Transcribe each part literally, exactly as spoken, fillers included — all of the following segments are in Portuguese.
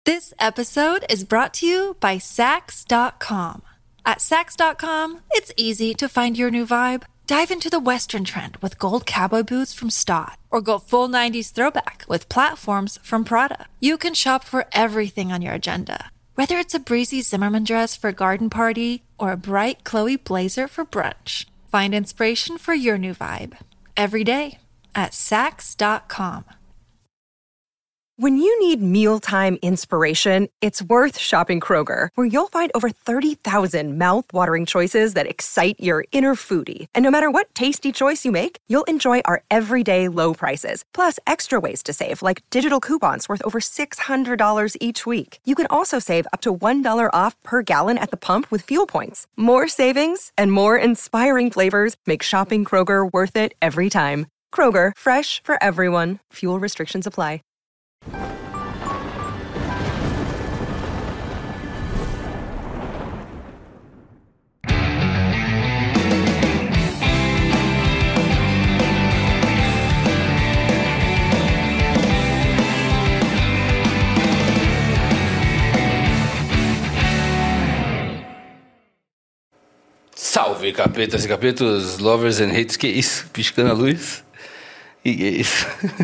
This episode is brought to you by Sax dot com. At Sax dot com, it's easy to find your new vibe. Dive into the Western trend with gold cowboy boots from Stott, or go full nineties throwback with platforms from Prada. You can shop for everything on your agenda, whether it's a breezy Zimmermann dress for a garden party or a bright Chloe blazer for brunch. Find inspiration for your new vibe every day at Sax dot com. When you need mealtime inspiration, it's worth shopping Kroger, where you'll find over thirty thousand mouth-watering choices that excite your inner foodie. And no matter what tasty choice you make, you'll enjoy our everyday low prices, plus extra ways to save, like digital coupons worth over six hundred dollars each week. You can also save up to one dollar off per gallon at the pump with fuel points. More savings and more inspiring flavors make shopping Kroger worth it every time. Kroger, fresh for everyone. Fuel restrictions apply. Salve, capetas e capetos, lovers and haters, que isso? Piscando a luz? E que é isso?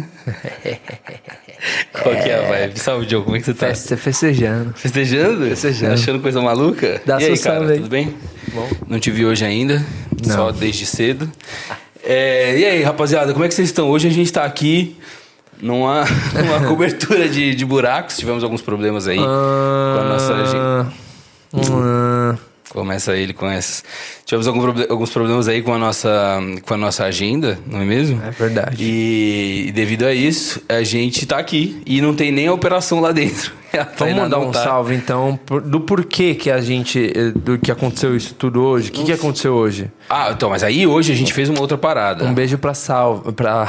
Qual que é a vibe? Salve, Diogo, como é que você tá? Festa, festejando. Festejando? Festejando. Achando coisa maluca? Dá e aí, sua cara, salve. tudo bem? Bom. Não te vi hoje ainda, Não. só desde cedo. É, e aí, rapaziada, como é que vocês estão? Hoje a gente tá aqui numa, numa cobertura de, de buracos, tivemos alguns problemas aí Ah, com a nossa gente. ah, Começa ele com essas. Tivemos algum proble- alguns problemas aí com a, nossa, com a nossa agenda, não é mesmo? É verdade. E, e devido a isso, a gente tá aqui e não tem nem a operação lá dentro. A Vamos Tainá mandar não um tá. salve, então, por- do porquê que a gente... eh, Do que aconteceu isso tudo hoje. O que, que aconteceu hoje? Ah, então, mas aí hoje a gente fez uma outra parada. Um beijo pra salve... Pra...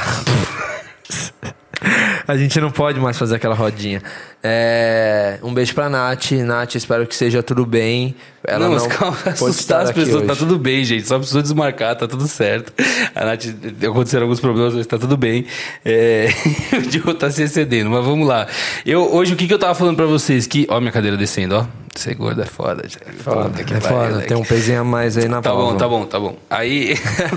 A gente não pode mais fazer aquela rodinha. É, um beijo pra Nath. Nath, espero que seja tudo bem. Ela não, não, mas calma, pode assustar estar as aqui pessoas. Tá hoje. tudo bem, gente. Só precisou desmarcar, tá tudo certo. A Nath, aconteceram alguns problemas, mas tá tudo bem. É, o Diogo tá se excedendo, mas vamos lá. Eu, hoje, o que, que eu tava falando pra vocês? Que, ó, minha cadeira descendo, ó. Ser gordo é foda. É Foda, é foda. Tem um pezinho a mais aí na Tá válvula. bom, tá bom, tá bom. Aí,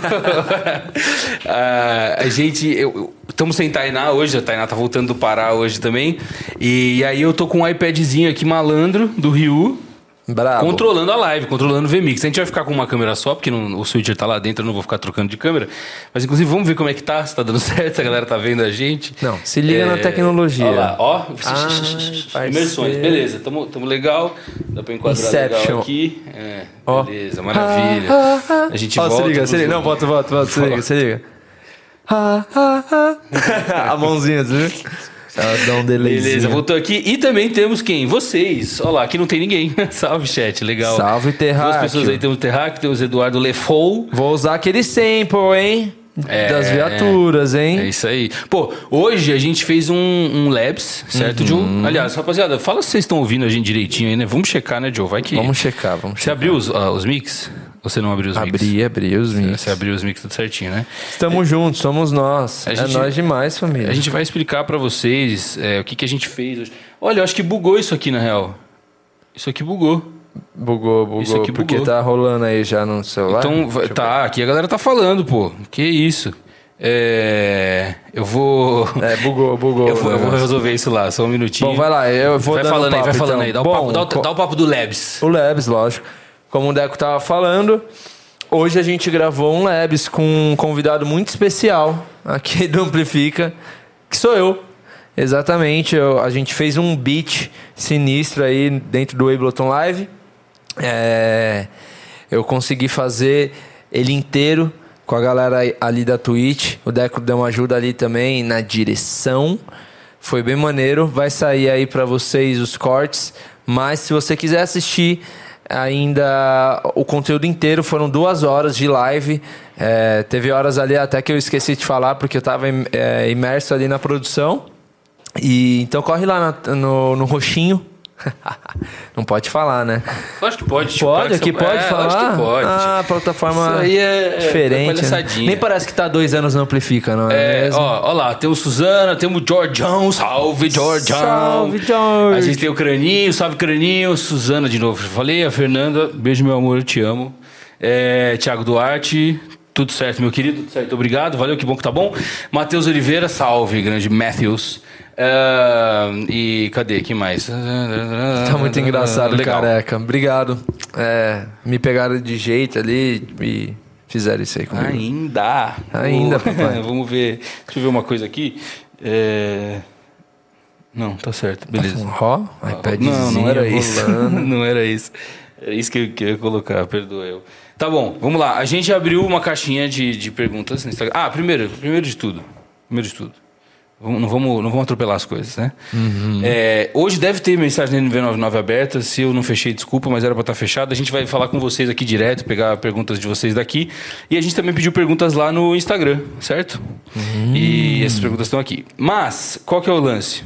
a, a gente, estamos sem Tainá hoje, a Tainá tá voltando do Pará hoje também, e aí eu tô com um iPadzinho aqui malandro, do Ryu, Bravo. controlando a live, controlando o V Mix. A gente vai ficar com uma câmera só, porque não, o switcher tá lá dentro, eu não vou ficar trocando de câmera, mas inclusive vamos ver como é que tá, se tá dando certo, se a galera tá vendo a gente. Não, se liga É, na tecnologia. Ó lá, ó. Ai, Imersões, parceiro. beleza, tamo, tamo legal. Dá pra enquadrar Inception. legal aqui. É, Ó. beleza, maravilha. A gente Ó, volta. se liga, se pros- liga. Não, volta, volta, volta. Se liga, se liga. A mãozinha, você viu? Ela dá um delayzinho. Beleza, voltou aqui. E também temos quem? Vocês. Olha lá, aqui não tem ninguém. Salve, chat, legal. Salve, Terráqueo. Duas pessoas aí, temos o Terráqueo, temos o Eduardo Lefou. Vou usar aquele sample, hein? É, Das viaturas, hein? É isso aí. Pô, hoje a gente fez um, um Labs, certo, Uhum. Joe? Aliás, rapaziada, fala se vocês estão ouvindo a gente direitinho aí, né? Vamos checar, né, Joe? Vai que... Vamos checar, vamos Você checar. abriu os, ah, os mix? Ou você não abriu os mix? Abri, abri os mix. Você abriu os mix tudo certinho, né? Estamos juntos, somos nós. A É gente- nós demais, família. A gente vai explicar pra vocês é, o que, que a gente fez hoje. Olha, eu acho que bugou isso aqui, na real. Isso aqui bugou. Bugou, bugou, Isso aqui porque bugou. tá rolando aí já no celular. Então, vai- Deixa eu tá, aqui a galera tá falando, pô. Que isso? É, eu vou... ver. É, bugou, bugou. Eu vou, eu vou negócio. resolver isso lá, só um minutinho. Bom, vai lá, eu vou Vai dando falando aí, papo, vai falando então. aí. Dá o, Bom, papo, dá, o, co- dá o papo do Labs. O Labs, lógico. Como o Deco tava falando, hoje a gente gravou um Labs com um convidado muito especial aqui do Amplifica, que sou eu. Exatamente, eu- a gente fez um beat sinistro aí dentro do Ableton Live. É, eu consegui fazer ele inteiro com a galera ali da Twitch. O Deco deu uma ajuda ali também na direção. Foi bem maneiro. Vai sair aí pra vocês os cortes. Mas se você quiser assistir ainda o conteúdo inteiro, foram duas horas de live. É, teve horas ali até que eu esqueci de falar, porque eu tava é, imerso ali na produção. E então corre lá na- no, no roxinho. Não pode falar, né? Lógico que pode. Pode, aqui pode pode é, falar? Lógico que pode. Ah, plataforma Isso aí é, diferente. é né? Nem parece que tá dois anos no Amplifica, não é, É, mesmo? ó, ó lá, temos Suzana, temos Georgião, salve Georgião. Salve, George. A gente tem o Craninho, salve Craninho, Suzana de novo. Falei, a Fernanda, beijo meu amor, eu te amo. É, Thiago Duarte, tudo certo, meu querido, tudo certo, obrigado, valeu, que bom que tá bom. Matheus Oliveira, salve, grande Matthews. Uh, e cadê? Quem mais? Tá muito engraçado, legal. Careca. Obrigado. É, me pegaram de jeito ali e fizeram isso aí comigo. Ainda. Ainda, Oh, papai. Vamos ver. Deixa eu ver uma coisa aqui. É... Não, tá certo. Beleza. Ó, iPadzinho Não, não era isso. rolando. Não era isso. Era isso que eu, que eu ia colocar, perdoa eu. Tá bom, vamos lá. A gente abriu uma caixinha de, de perguntas no Instagram. Ah, primeiro, primeiro de tudo. Primeiro de tudo. Não vamos, não vamos atropelar as coisas, né? Uhum. É, hoje deve ter mensagem da N V noventa e nove aberta. Se eu não fechei, desculpa, mas era para estar fechado. A gente vai falar com vocês aqui direto, pegar perguntas de vocês daqui. E a gente também pediu perguntas lá no Instagram, certo? Uhum. E essas perguntas estão aqui. Mas, qual que é o lance?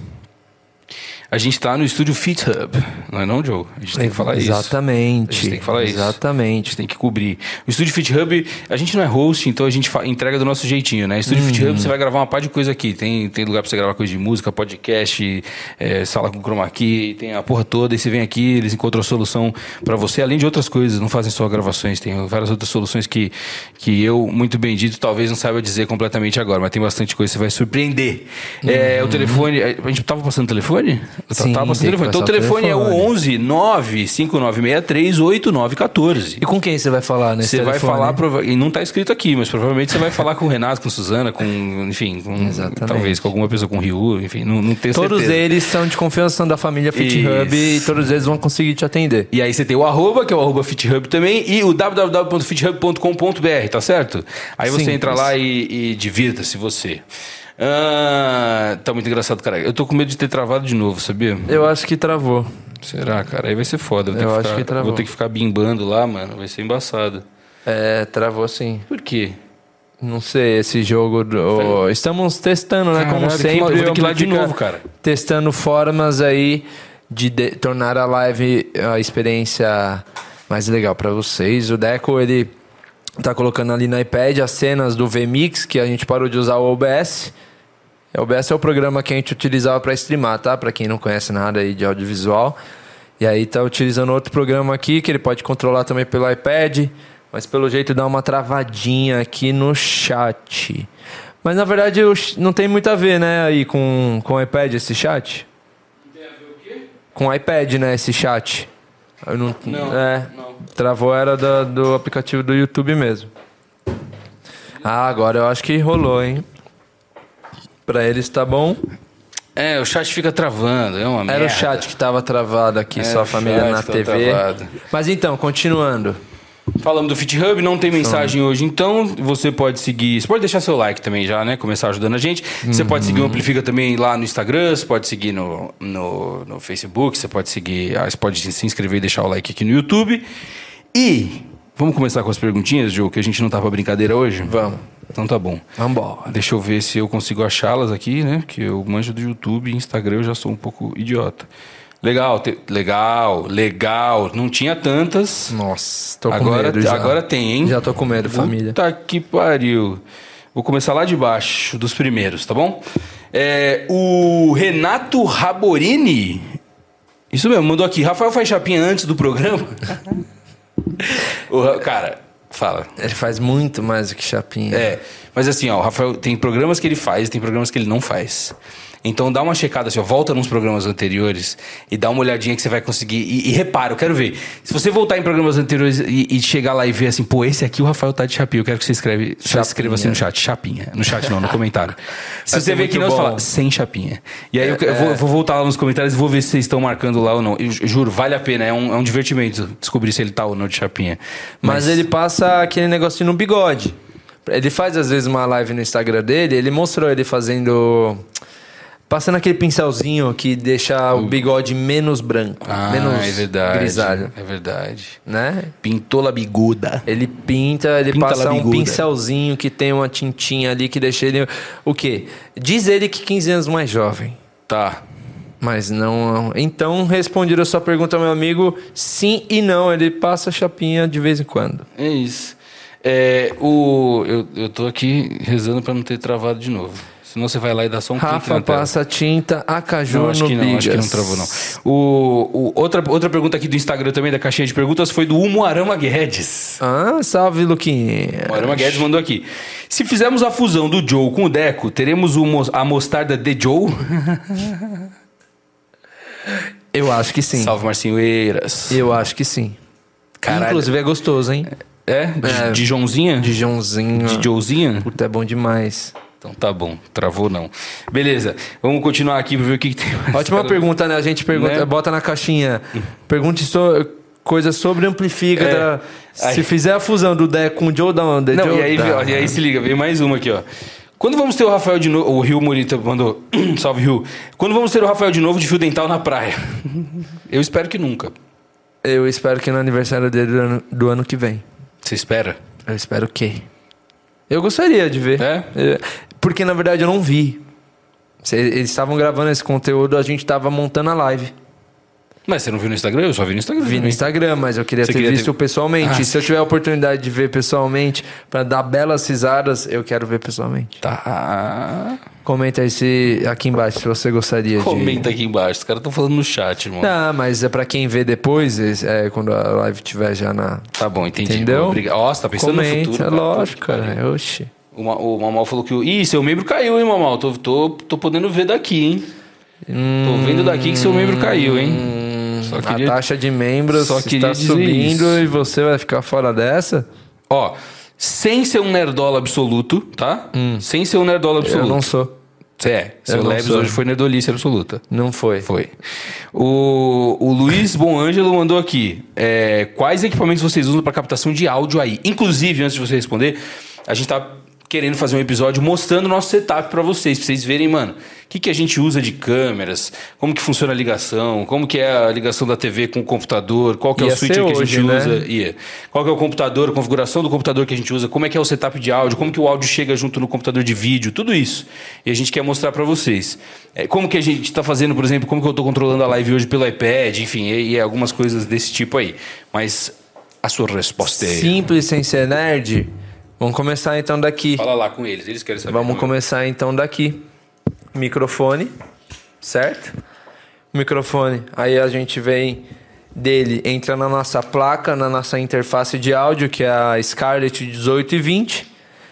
A gente tá no estúdio Fit Hub, não é não, Joe? A gente tem que falar Exatamente. isso. A gente tem que falar isso. Exatamente. A gente tem que cobrir. O estúdio Fit Hub, a gente não é host, então a gente entrega do nosso jeitinho, né? Estúdio uhum. Fit Hub, você vai gravar uma par de coisa aqui. Tem, tem lugar pra você gravar coisa de música, podcast, é, sala com chroma key, tem a porra toda. E você vem aqui, eles encontram a solução pra você, além de outras coisas. Não fazem só gravações, tem várias outras soluções que, que eu, muito bem dito, talvez não saiba dizer completamente agora, mas tem bastante coisa que você vai surpreender. Uhum. É, o telefone, a gente tava passando o telefone? Eu Sim, tava passando o telefone. Então o telefone, telefone é o onze nove cinco nove seis três oito nove um quatro. E com quem você vai falar nesse Você telefone? vai falar, prova- e não está escrito aqui, mas provavelmente você vai falar com o Renato, com a Suzana, com, enfim, com, talvez com alguma pessoa, com o Ryu, enfim, não, não tenho todos certeza. Eles são de confiança, são da família Fit Isso. Hub e todos eles vão conseguir te atender. E aí você tem o arroba, que é o arroba FitHub também, e o w w w ponto fit hub ponto com ponto b r, tá certo? Aí você Simples. entra lá e, e divirta-se você. Ah, tá muito engraçado, cara. Eu tô com medo de ter travado de novo, sabia? Eu acho que travou. Será, cara? Aí vai ser foda. Vou ter Eu que acho ficar, que travou. Vou ter que ficar bimbando lá, mano. Vai ser embaçado. É, travou sim. Por quê? Não sei, esse jogo... do- Estamos testando, né? Caralho, Como que sempre. mal- eu vou ter que ir lá de Amplifica novo, cara. Testando formas aí de, de tornar a live a experiência mais legal pra vocês. O Deco, ele tá colocando ali no iPad as cenas do V Mix, que a gente parou de usar o O B S. O O B S é o programa que a gente utilizava pra streamar, tá? Pra quem não conhece nada aí de audiovisual. E aí tá utilizando outro programa aqui, que ele pode controlar também pelo iPad, mas pelo jeito dá uma travadinha aqui no chat. Mas na verdade o ch- não tem muito a ver, né, aí com, com o iPad esse chat? Tem a ver o quê? Com o iPad, né, esse chat. Eu não, Não, é, não. Travou era do, do aplicativo do YouTube mesmo. Ah, agora eu acho que rolou, hein? Pra eles tá bom. É, o chat fica travando, é uma merda. Era o chat que tava travado aqui, É, só a o família chat na tava T V. travado. Mas então, continuando. Falamos do Fit Hub, não tem mensagem hoje, então você pode seguir. Você pode deixar seu like também já, né? Começar ajudando a gente. Você pode seguir o Amplifica também lá no Instagram, você pode seguir no, no, no Facebook, você pode seguir. ah, Você pode se inscrever e deixar o like aqui no YouTube. E vamos começar com as perguntinhas, Joe, que a gente não tá pra brincadeira hoje? Vamos. Então tá bom. Vambora. Deixa eu ver se eu consigo achá-las aqui, né? Porque eu manjo do YouTube e Instagram, eu já sou um pouco idiota. Legal, te- legal, legal. Não tinha tantas. Nossa, tô com Agora, medo já. agora tem, hein? Já tô com medo, família. Puta que pariu. Vou começar lá de baixo, dos primeiros, tá bom? É, o Renato Raborini. Isso mesmo, mandou aqui. Rafael faz chapinha antes do programa? o, Ra- cara, fala. Ele faz muito mais do que chapinha. É, mas assim, ó, o Rafael tem programas que ele faz e tem programas que ele não faz. Então dá uma checada, assim, ó, volta nos programas anteriores e dá uma olhadinha que você vai conseguir. E, e repara, eu quero ver. Se você voltar em programas anteriores e, e chegar lá e ver assim, pô, esse aqui o Rafael tá de chapinha, eu quero que você escreve, só escreva assim no chat, chapinha. No chat não, no comentário. Se Vai você ser ver que não, muito você bom. fala sem chapinha. E aí eu, eu vou, eu vou voltar lá nos comentários e vou ver se vocês estão marcando lá ou não. Eu ju- juro, vale a pena, é um, é um divertimento descobrir se ele tá ou não de chapinha. Mas ele passa aquele negocinho no bigode. Ele faz às vezes uma live no Instagram dele, ele mostrou ele fazendo... Passando aquele pincelzinho que deixa o bigode menos branco, Ah, menos é verdade. grisalho, É verdade. né? Pintou a biguda. Ele pinta, ele Pinta passa la um biguda. pincelzinho que tem uma tintinha ali que deixa ele... O quê? Diz ele que quinze anos mais jovem. Tá. Mas não... Então, responder a sua pergunta, meu amigo, sim e não. Ele passa chapinha de vez em quando. É isso. É, o, eu, eu tô aqui rezando pra não ter travado de novo. Senão você vai lá e dá só um clique Rafa na tela. passa tinta, acaju Não, acho no que não, Bigas. acho que não travou, não. O, o, outra, outra pergunta aqui do Instagram também, da caixinha de perguntas, foi do Umuarama Guedes. Ah, salve, Luquinha. O Arama Guedes mandou aqui. Se fizermos a fusão do Joe com o Deco, teremos o mo- a mostarda de Joe? Eu acho que sim. Salve, Marcinho Eiras. Eu acho que sim. Caralho. Inclusive é gostoso, hein? É? De, É. de Joãozinha? De Joãozinho. De Joezinha? Puta, é bom demais. Então tá bom, travou não. Beleza, vamos continuar aqui pra ver o que, que tem mais. Ótima Cara, pergunta, né? A gente pergunta, Né? bota na caixinha. Pergunte so, coisas sobre amplifica. É. Da, Aí. se fizer a fusão do Deco com o Joe da onda. Não, Joe e aí, da... ó, e aí se liga, vem mais uma aqui, ó. Quando vamos ter o Rafael de novo... O Rio Morita mandou... Salve, Rio. Quando vamos ter o Rafael de novo de fio dental na praia? Eu espero que nunca. Eu espero que no aniversário dele do ano, do ano que vem. Você espera? Eu espero que. Eu gostaria de ver. É? É, Porque, na verdade, eu não vi. Cê- Eles estavam gravando esse conteúdo, a gente tava montando a live. Mas você não viu no Instagram? Eu só vi no Instagram. Vi no também. Instagram, mas eu queria Você ter queria visto ter- pessoalmente. Ah. Se eu tiver a oportunidade de ver pessoalmente, pra dar belas risadas, eu quero ver pessoalmente. Tá. Comenta aí se, aqui embaixo se você gostaria de... Comenta aqui embaixo. Os caras estão falando no chat, irmão. Não, mas é pra quem vê depois, é, quando a live estiver já na... Tá bom, entendi. Entendeu? Obrigado. Ó, você tá pensando Comenta, no futuro. é cara. lógico, Puta que pariu. cara. Oxi. O, Ma- o Mamal falou que... o- Ih, seu membro caiu, hein, Mamal? Tô, tô, tô podendo ver daqui, hein? Tô vendo daqui que seu membro caiu, hein? Só queria... A taxa de membros só queria está dizer subindo isso. e você vai ficar fora dessa? Ó, sem ser um nerdola absoluto, tá? Sem ser um nerdola absoluto. Eu não sou. Você é. Seu não Lebs sou. hoje foi nerdolice absoluta. Não foi. Foi. O, o Luiz Bonângelo mandou aqui. É, quais equipamentos vocês usam para captação de áudio aí? Inclusive, antes de você responder, a gente tá querendo fazer um episódio mostrando o nosso setup para vocês, para vocês verem, mano, o que, que a gente usa de câmeras, como que funciona a ligação, como que é a ligação da T V com o computador, qual que é Ia o switcher ser que a hoje, gente né? usa, ia. Qual que é o computador, a configuração do computador que a gente usa, como é que é o setup de áudio, como que o áudio chega junto no computador de vídeo, tudo isso. E a gente quer mostrar para vocês. É, como que a gente está fazendo, por exemplo, como que eu estou controlando a live hoje pelo iPad, enfim, e, e algumas coisas desse tipo aí. Mas a sua resposta é... Simples sem ser nerd? Vamos começar então daqui. Fala lá com eles, eles querem saber. Vamos como é. começar então daqui. Microfone, certo? Microfone. Aí a gente vem dele, entra na nossa placa, na nossa interface de áudio, que é a Scarlett dezoito e vinte,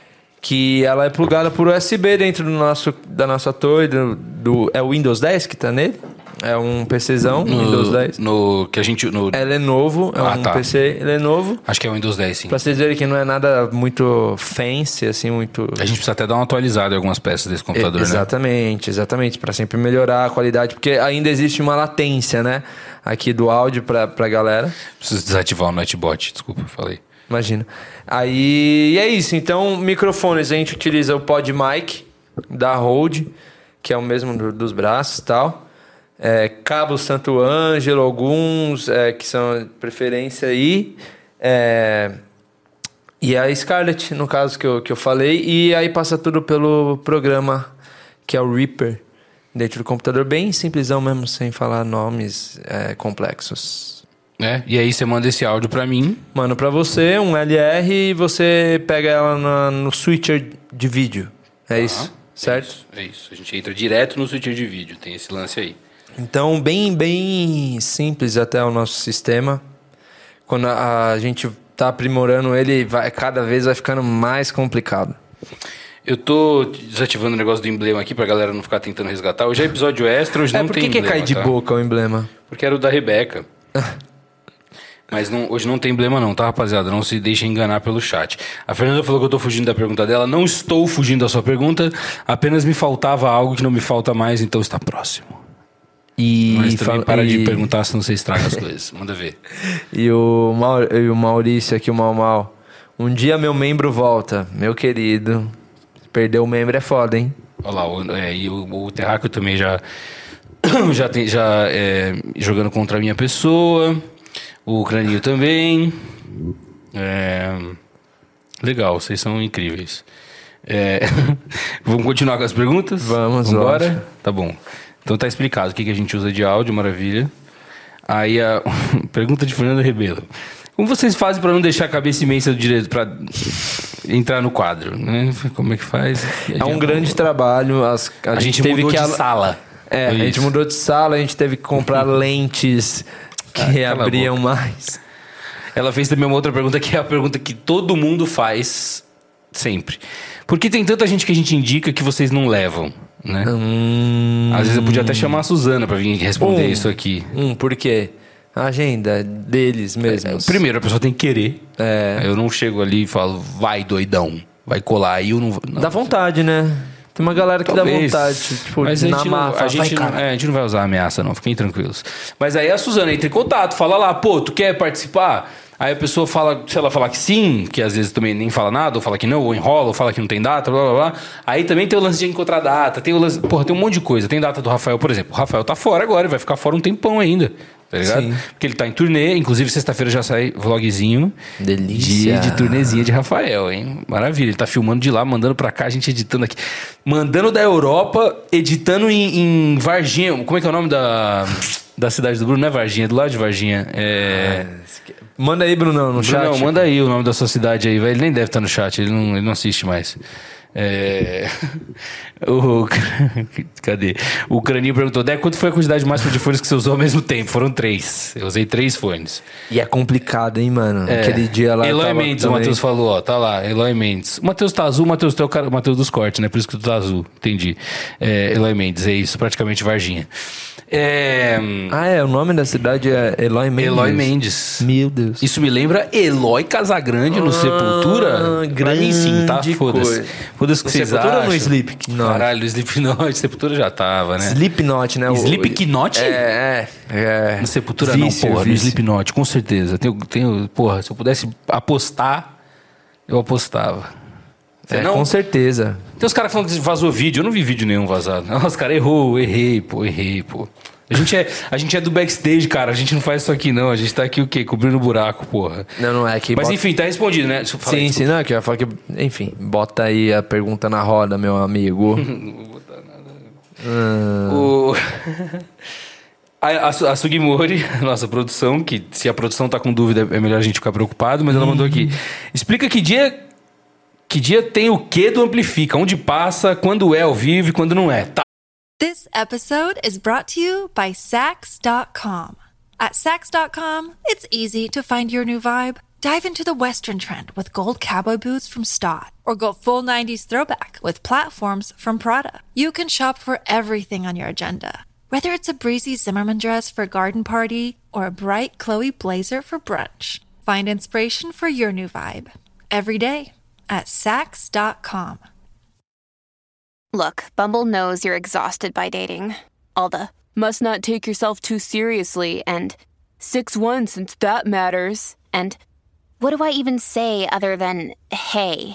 que ela é plugada por U S B dentro do nosso, da nossa torre, do, do, é o Windows dez que tá nele? É um PCzão, Windows dez. No que a gente... No, É Lenovo, é Ah, um tá. P C Lenovo. acho que é o Windows dez, sim. Pra vocês verem que não é nada muito fancy, assim, muito... A gente precisa até dar uma atualizada em algumas peças desse computador, É, né? exatamente, exatamente, para sempre melhorar a qualidade, porque ainda existe uma latência, né, aqui do áudio pra, pra galera. Preciso desativar o Nightbot, desculpa, falei. Imagina. Aí e é isso, então microfones a gente utiliza o PodMic da Rode, que é o mesmo do- dos braços e tal. É, cabo Santo Ângelo, alguns é, que são de preferência aí. É, e a Scarlett, no caso que eu, que eu falei. E aí passa tudo pelo programa que é o Reaper, dentro do computador. Bem simplesão mesmo, sem falar nomes é, complexos. É, e aí você manda esse áudio pra mim. Mano, pra você, um L R e você pega ela na- no switcher de vídeo. É isso, certo? É isso, é isso. A gente entra direto no switcher de vídeo, tem esse lance aí. Então, bem, bem simples até o nosso sistema. Quando a, a gente tá aprimorando ele, vai, cada vez vai ficando mais complicado. Eu tô desativando o negócio do emblema aqui pra galera não ficar tentando resgatar. Hoje é episódio extra, hoje É, não por tem que, que emblema, cai de tá? boca o emblema? Porque era o da Rebeca. Mas não, hoje não tem emblema não, tá, rapaziada? Não se deixem enganar pelo chat. A Fernanda falou que eu tô fugindo da pergunta dela. Não estou fugindo da sua pergunta. Apenas me faltava algo que não me falta mais, então está próximo. E, Mas também fala- para de e- perguntar, senão você estraga as coisas. Manda ver. E o, Mau- e o Maurício aqui, o Mal Mal. Um dia meu membro volta. Meu querido. Perder o membro é foda, hein? Olha lá, o, é, e o, o Terráqueo também já... já tem, já é, jogando contra a minha pessoa. O Craninho também. É, legal, vocês são incríveis. É, vamos continuar com as perguntas? Vamos, Vambora? lógico. Tá bom. Então tá explicado o que, que a gente usa de áudio, maravilha. Aí a pergunta de Fernando Rebelo. Como vocês fazem para não deixar a cabeça imensa do direito para entrar no quadro, né? Como é que faz? É um grande trabalho. As, a, A, gente, gente teve mudou que de al- sala. É, a Foi gente isso. mudou de sala, a gente teve que comprar lentes que Ah, cala a abriam boca. mais. Ela fez também uma outra pergunta, que é a pergunta que todo mundo faz sempre. Por que tem tanta gente que a gente indica que vocês não levam, né? Hum, Às vezes eu podia até chamar a Suzana pra vir responder Hum. isso aqui. hum, por quê? A agenda deles mesmos. Primeiro, a pessoa tem que querer. É. Eu não chego ali e falo, vai doidão, vai colar. Aí eu não vou. Não. Dá vontade, né? Tem uma galera que Talvez. dá vontade, tipo, Mas a na gente, não, marra, a, fala, gente vai, não, cara. é, a gente não vai usar ameaça, não. Fiquem tranquilos. Mas aí a Suzana entra em contato, fala lá, pô, tu quer participar? Aí a pessoa fala, se ela falar que sim, que às vezes também nem fala nada, ou fala que não, ou enrola, ou fala que não tem data, blá blá blá. Aí também tem o lance de encontrar data, tem o lance. Porra, tem um monte de coisa. Tem data do Rafael, por exemplo. O Rafael tá fora agora, ele vai ficar fora um tempão ainda. Tá ligado? Sim. Porque ele tá em turnê, inclusive sexta-feira já sai vlogzinho. Delícia. De, de turnezinha de Rafael, hein? Maravilha. Ele tá filmando de lá, mandando pra cá, a gente editando aqui. Mandando da Europa, editando em, em Varginha. Como é que é o nome da, da cidade do Bruno? Não é Varginha, é do lado de Varginha. É. Manda aí, Brunão, no chat. Não, manda aí o nome da sua cidade aí, velho. Ele nem deve estar no chat, ele não, ele não assiste mais. É... o... Cadê? O Craninho perguntou, Deco, quanto foi a quantidade máxima de fones que você usou ao mesmo tempo? Foram três. Eu usei três fones. E é complicado, hein, mano? É. Aquele dia lá. Eloy tava Mendes, também... o Matheus falou, ó, tá lá, Eloy Mendes. O Matheus tá azul, o Matheus é o cara, o Matheus dos cortes, né? Por isso que tu tá azul, entendi. É, Eloy Mendes, é isso, praticamente Varginha. É... Ah, é, o nome da cidade é Eloy Mendes. Eloy Mendes. Meu Deus. Isso me lembra Eloy Casagrande no Sepultura? Pra mim sim, tá? grande Foda-se. coisa. Foda-se o que No vocês Sepultura acham. ou no Slipknot? Caralho, no Slipknot, Sepultura já tava, né? Slipknot, né? O- Slipknot? É, é. é. No Sepultura Vício, não, porra. No vício. Slipknot, com certeza. Tenho, tenho, porra, se eu pudesse apostar, eu apostava. Você É, não? com certeza. Tem os caras falando que vazou vídeo. Eu não vi vídeo nenhum vazado. Não, os caras errou, errei, pô, errei, pô. A gente, é, a gente é do backstage, cara. A gente não faz isso aqui, não. A gente tá aqui o quê? Cobrindo o buraco, porra. Não, não é que. Mas bota- enfim, tá respondido, né? Deixa eu falar Sim, isso. sim, não, é que eu ia falar que. Enfim, bota aí a pergunta na roda, meu amigo. Não vou botar nada. O... A, a, a Sugimori, nossa produção, que se a produção tá com dúvida é melhor a gente ficar preocupado, mas ela mandou aqui. Explica que dia que dia tem o que do Amplifica, onde passa, quando é ao vivo e quando não é. Tá. This episode is brought to you by Sax dot com. At Sax dot com, it's easy to find your new vibe. Dive into the Western trend with gold cowboy boots from Stott, or go full nineties throwback with platforms from Prada. You can shop for everything on your agenda, whether it's a breezy Zimmermann dress for a garden party or a bright Chloe blazer for brunch. Find inspiration for your new vibe every day at Sax dot com. Look, Bumble knows you're exhausted by dating. All the must not take yourself too seriously and six one since that matters. And what do I even say other than hey?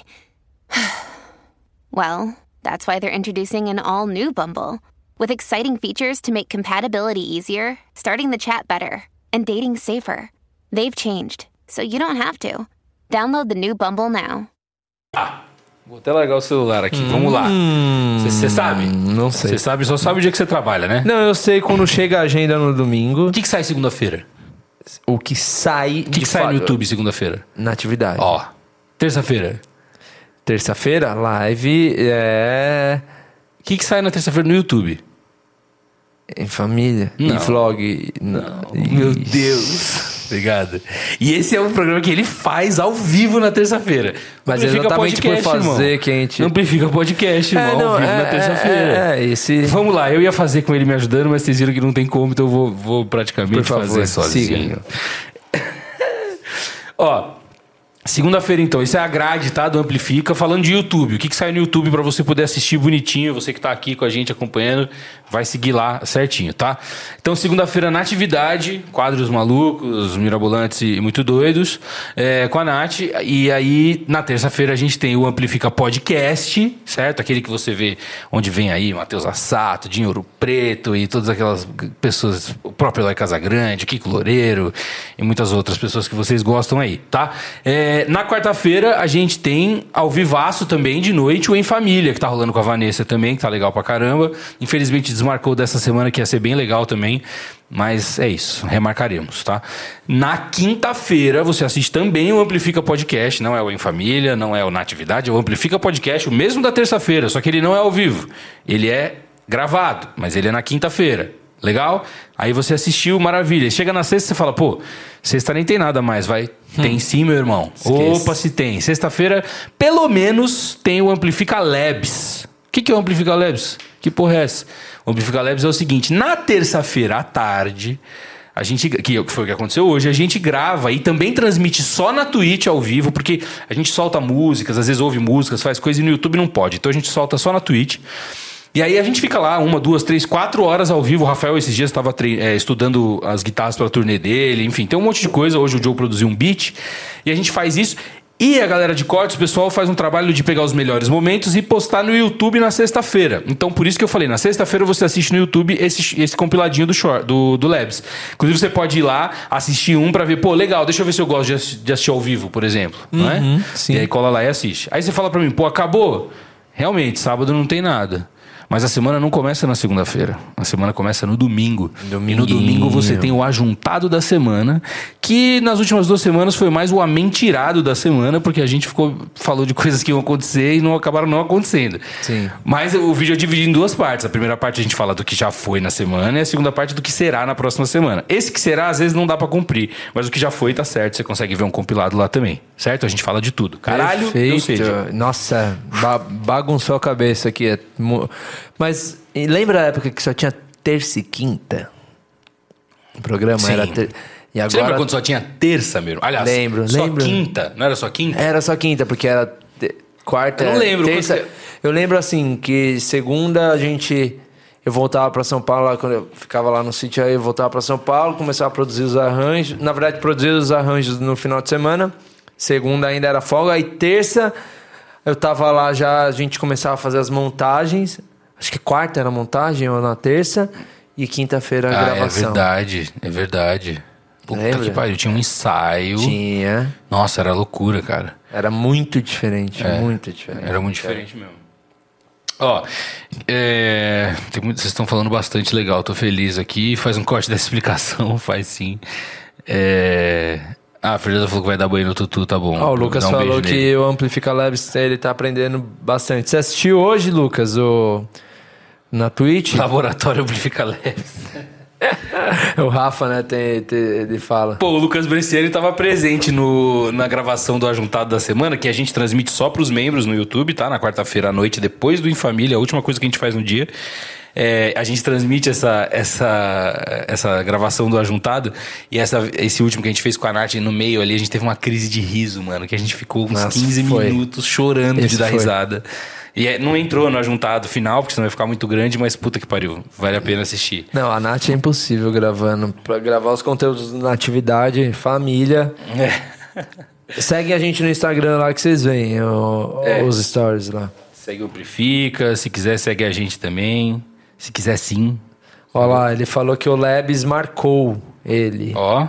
Well, that's why they're introducing an all new Bumble with exciting features to make compatibility easier, starting the chat better, and dating safer. They've changed, so you don't have to. Download the new Bumble now. Vou até largar o celular aqui. Vamos lá. Você sabe? Não sei. Você sabe, só sabe o dia que você trabalha, né? Não, eu sei quando chega a agenda no domingo. O que, que sai segunda-feira? O que sai. O que, que sai no YouTube segunda-feira? Na atividade. Ó, terça-feira. Terça-feira, live é. O que, que sai na terça-feira no YouTube? Em família. Não. E vlog. Não. Meu Deus. Obrigado. E esse é um programa que ele faz ao vivo na terça-feira. Mas Amplifica exatamente por podcast, fazer irmão. que a gente- Amplifica podcast, irmão, ao vivo na terça-feira. É, é, esse. Vamos lá, eu ia fazer com ele me ajudando, mas vocês viram que não tem como, então eu vou, vou praticamente Por favor, fazer sozinho. siga. Ó, segunda-feira então, isso é a grade, tá, do Amplifica, falando de YouTube. O que, que sai no YouTube pra você poder assistir bonitinho, você que tá aqui com a gente acompanhando, vai seguir lá certinho, tá? Então, segunda-feira na atividade, quadros malucos, mirabolantes e muito doidos, é, com a Nath. E aí, na terça-feira, a gente tem o Amplifica Podcast, certo? Aquele que você vê onde vem aí Matheus Assato, Dinho Ouro Preto e todas aquelas pessoas, o próprio Eloy Casagrande, Kiko Loureiro e muitas outras pessoas que vocês gostam aí, tá? É, É, na quarta-feira, a gente tem ao vivaço também, de noite, o Em Família, que tá rolando com a Vanessa também, que tá legal pra caramba. Infelizmente, desmarcou dessa semana, que ia ser bem legal também. Mas é isso, remarcaremos, tá? Na quinta-feira, você assiste também o Amplifica Podcast. Não é o Em Família, não é o Na Atividade, é o Amplifica Podcast, o mesmo da terça-feira, só que ele não é ao vivo. Ele é gravado, mas ele é na quinta-feira. Legal? Aí você assistiu, maravilha. Chega na sexta, você fala, pô, sexta nem tem nada mais, vai. Hum. Tem sim, meu irmão. Esquece. Opa, se tem. Sexta-feira, pelo menos, tem o Amplifica Labs. O que, que é o Amplifica Labs? Que porra é essa? O Amplifica Labs é o seguinte, na terça-feira à tarde, a gente, que foi o que aconteceu hoje, a gente grava e também transmite só na Twitch ao vivo, porque a gente solta músicas, às vezes ouve músicas, faz coisa e no YouTube não pode. Então a gente solta só na Twitch. E aí a gente fica lá uma, duas, três, quatro horas ao vivo. O Rafael esses dias estava é, estudando as guitarras para a turnê dele. Enfim, tem um monte de coisa. Hoje o Joe produziu um beat. E a gente faz isso. E a galera de cortes, o pessoal faz um trabalho de pegar os melhores momentos e postar no YouTube na sexta-feira. Então, por isso que eu falei, na sexta-feira você assiste no YouTube esse, esse compiladinho do, short, do, do Labs. Inclusive, você pode ir lá, assistir um pra ver, pô, legal, deixa eu ver se eu gosto de, ass- de assistir ao vivo, por exemplo. Uhum, não é? Sim. E aí cola lá e assiste. Aí você fala pra mim, pô, acabou? Realmente, sábado não tem nada. Mas a semana não começa na segunda-feira. A semana começa no domingo. E no domingo você tem o ajuntado da semana, que nas últimas duas semanas foi mais o amentirado da semana, porque a gente ficou, falou de coisas que iam acontecer e não acabaram não acontecendo. Sim. Mas o vídeo é dividido em duas partes. A primeira parte a gente fala do que já foi na semana e a segunda parte do que será na próxima semana. Esse que será, às vezes, não dá pra cumprir. Mas o que já foi tá certo. Você consegue ver um compilado lá também. Certo? A gente fala de tudo. Caralho, ou seja. Nossa, ba- bagunçou a cabeça aqui. É... Mas lembra a época que só tinha terça e quinta? O programa Sim. era... Ter... E agora... Você lembra quando só tinha terça mesmo? Aliás, lembro, só lembro. quinta. Não era só quinta? Era só quinta, porque era te... quarta... Eu não lembro. Terça... Você... Eu lembro assim, que segunda a gente... Eu voltava pra São Paulo, lá, quando eu ficava lá no sítio, aí eu voltava pra São Paulo, começava a produzir os arranjos. Na verdade, produzir os arranjos no final de semana. Segunda ainda era folga. Aí terça, eu tava lá já, a gente começava a fazer as montagens. Acho que quarta era montagem ou na terça. E quinta-feira a ah, gravação. É verdade, é verdade. Puta Lembra? que pariu, tinha um ensaio. Tinha. Nossa, era loucura, cara. Era muito diferente, é, muito diferente. Era muito diferente mesmo. Ó, é, tem muito, vocês estão falando bastante legal, tô feliz aqui. Faz um corte dessa explicação, faz sim. É... Ah, a Fernanda falou que vai dar banho no Tutu, tá bom. Ó, o Lucas um falou que nele. O Amplifica Labs, ele tá aprendendo bastante. Você assistiu hoje, Lucas, o... na Twitch? Laboratório Amplifica Labs. O Rafa, né, tem, tem, ele fala. Pô, o Lucas Bresciani estava presente no, na gravação do Ajuntado da Semana, que a gente transmite só para os membros no YouTube, tá? Na quarta-feira à noite, depois do Em Família, a última coisa que a gente faz no dia. É, a gente transmite essa, essa, essa gravação do Ajuntado. E essa, esse último que a gente fez com a Nath no meio ali, a gente teve uma crise de riso, mano. Que a gente ficou uns Nossa, quinze foi. minutos chorando esse de dar foi. risada. E é, não entrou no Ajuntado final, porque senão vai ficar muito grande, mas puta que pariu. Vale a pena assistir. Não, a Nath é impossível gravando. Pra gravar os conteúdos na atividade, família. É. Segue a gente no Instagram lá que vocês veem o, é. os stories lá. Segue o Amplifica, se quiser segue a gente também. Se quiser sim. Olha lá, ele falou que o Labs marcou ele. Ó.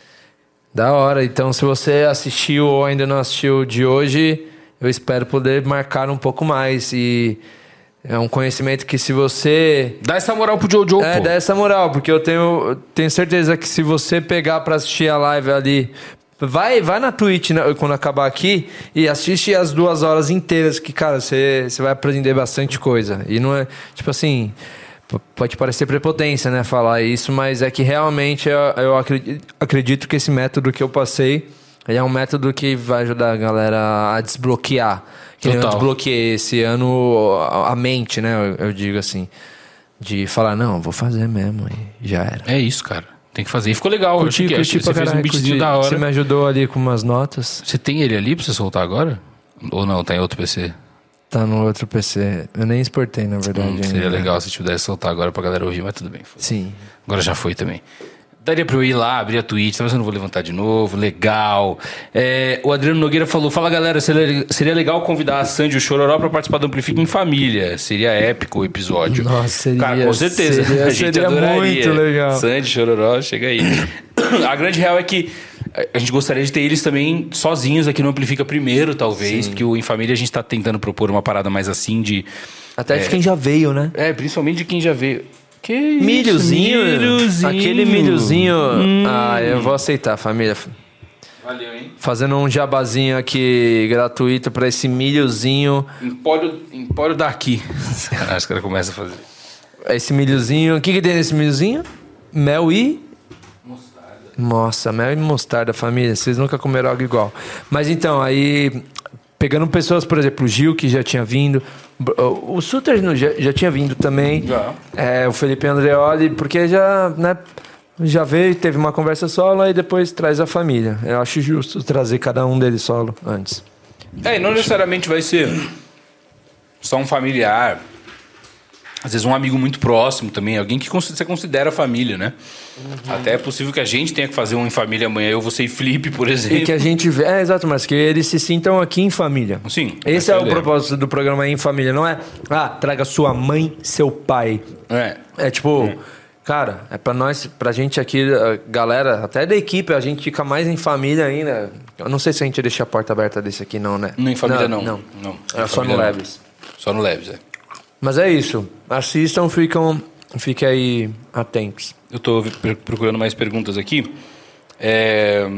Da hora. Então, se você assistiu ou ainda não assistiu de hoje, eu espero poder marcar um pouco mais. E é um conhecimento que se você... Dá essa moral pro Jojo, É, pô. dá essa moral, porque eu tenho, eu tenho certeza que se você pegar pra assistir a live ali... Vai, vai na Twitch, né, quando acabar aqui e assiste as duas horas inteiras, que, cara, você, você vai aprender bastante coisa. E não é, tipo assim, pode parecer prepotência, né, falar isso, mas é que realmente eu, eu acredito, acredito que esse método que eu passei é um método que vai ajudar a galera a desbloquear. Que eu desbloqueei esse ano a mente, né, eu, eu digo assim, de falar, não, vou fazer mesmo e já era. É isso, cara. Tem que fazer. E ficou legal. Curti, eu curti que você fez um beatzinho da hora. Você me ajudou ali com umas notas. Você tem ele ali pra você soltar agora? Ou não? Tá em outro P C? Tá no outro P C. Eu nem exportei, na verdade. Hum, seria legal se pudesse soltar agora pra galera ouvir, mas tudo bem. Foi. Sim. Agora já foi também. Daria pra eu ir lá, abrir a Twitch, mas eu não vou levantar de novo. Legal. É, o Adriano Nogueira falou, fala galera, seria, seria legal convidar a Sandy e o Chororó pra participar do Amplifica em Família. Seria épico o episódio. Nossa, seria. Cara, com certeza. Seria, a gente seria adoraria. muito legal. Sandy, Chororó, chega aí. A grande real é que a gente gostaria de ter eles também sozinhos aqui no Amplifica primeiro, talvez, Sim. porque o Em Família a gente tá tentando propor uma parada mais assim de... Até de quem já veio, né? É, principalmente de quem já veio. Que isso? Milhozinho. Milhozinho. Aquele milhozinho. Hum. Ah, eu vou aceitar, família. Valeu, hein? Fazendo um jabazinho aqui gratuito pra esse milhozinho. Empório, empório daqui. Acho que ela começa a fazer. Esse milhozinho. O que, que tem nesse milhozinho? Mel e. Mostarda. Nossa, mel e mostarda, família. Vocês nunca comeram algo igual. Mas então, aí. Pegando pessoas, por exemplo, o Gil, que já tinha vindo. O Suter já, já tinha vindo também. Já. É, o Felipe Andreoli, porque já, né, já veio, teve uma conversa solo e depois traz a família. Eu acho justo trazer cada um deles solo antes. É, e não necessariamente vai ser só um familiar. Às vezes um amigo muito próximo também, alguém que você considera família, né? Uhum. Até é possível que a gente tenha que fazer um em família amanhã, eu, você e Felipe, por exemplo. E que a gente vê, é exato, mas que eles se sintam aqui em família. Sim. Esse é o propósito do programa Em Família, não é? Ah, traga sua mãe, seu pai. É. É tipo, é. Cara, é pra nós, pra gente aqui, a galera, até da equipe, a gente fica mais em família ainda. Eu não sei se a gente deixa a porta aberta desse aqui, não, né? Não, em família não. Não, não. não. É só no Leves. Só no Leves, é. Mas é isso. Assistam, ficam, fiquem aí atentos. Eu tô procurando mais perguntas aqui. É...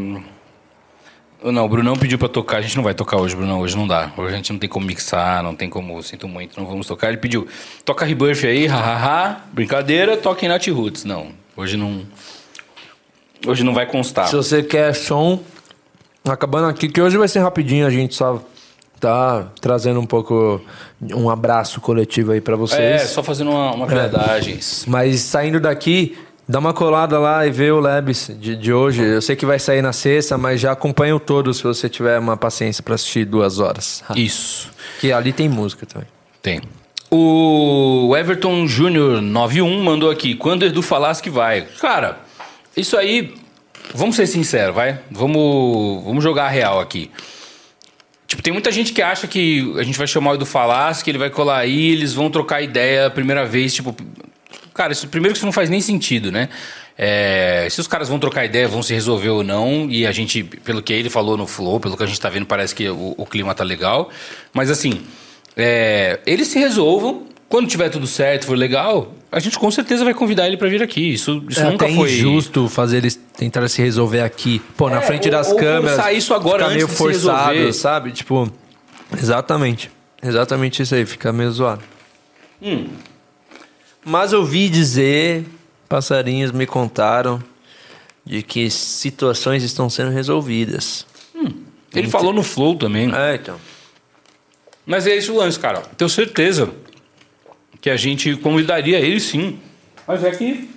Não, o Brunão pediu pra tocar. A gente não vai tocar hoje, Brunão. Hoje não dá. Hoje a gente não tem como mixar, não tem como... Sinto muito, não vamos tocar. Ele pediu, toca Rebirth aí, hahaha. Brincadeira, toca em Nat Roots. Não, hoje não... Hoje não vai constar. Se você quer som, acabando aqui, que hoje vai ser rapidinho, a gente só... Tá trazendo um pouco um abraço coletivo aí pra vocês. É, só fazendo uma, uma viadagens. É. Mas saindo daqui, dá uma colada lá e vê o Labs de, de hoje. Eu sei que vai sair na sexta, mas já acompanha o todo se você tiver uma paciência pra assistir duas horas. Isso. Que ali tem música também. Tem. O Everton Júnior noventa e um mandou aqui, quando o Edu falasse que vai. Cara, isso aí, vamos ser sinceros, vai? Vamos, vamos jogar a real aqui. Tipo, tem muita gente que acha que a gente vai chamar o Edu Falaschi, que ele vai colar aí, eles vão trocar ideia a primeira vez, tipo... Cara, isso, primeiro que isso não faz nem sentido, né? É, se os caras vão trocar ideia, vão se resolver ou não, e a gente, pelo que ele falou no Flow, pelo que a gente tá vendo, parece que o, o clima tá legal. Mas assim, é, eles se resolvam, quando tiver tudo certo, for legal, a gente com certeza vai convidar ele pra vir aqui. Isso, isso é nunca até foi... injusto fazer eles tentarem se resolver aqui. Pô, na É, frente ou- das ou câmeras. forçar isso agora fica antes meio de se forçado, resolver. sabe? Tipo, exatamente. Exatamente isso aí, fica meio zoado. Hum. Mas eu ouvi dizer, passarinhos me contaram, de que situações estão sendo resolvidas. Ele falou no Flow também. É, então. Mas é esse o lance, cara. Tenho certeza que a gente convidaria ele, sim. Mas é que...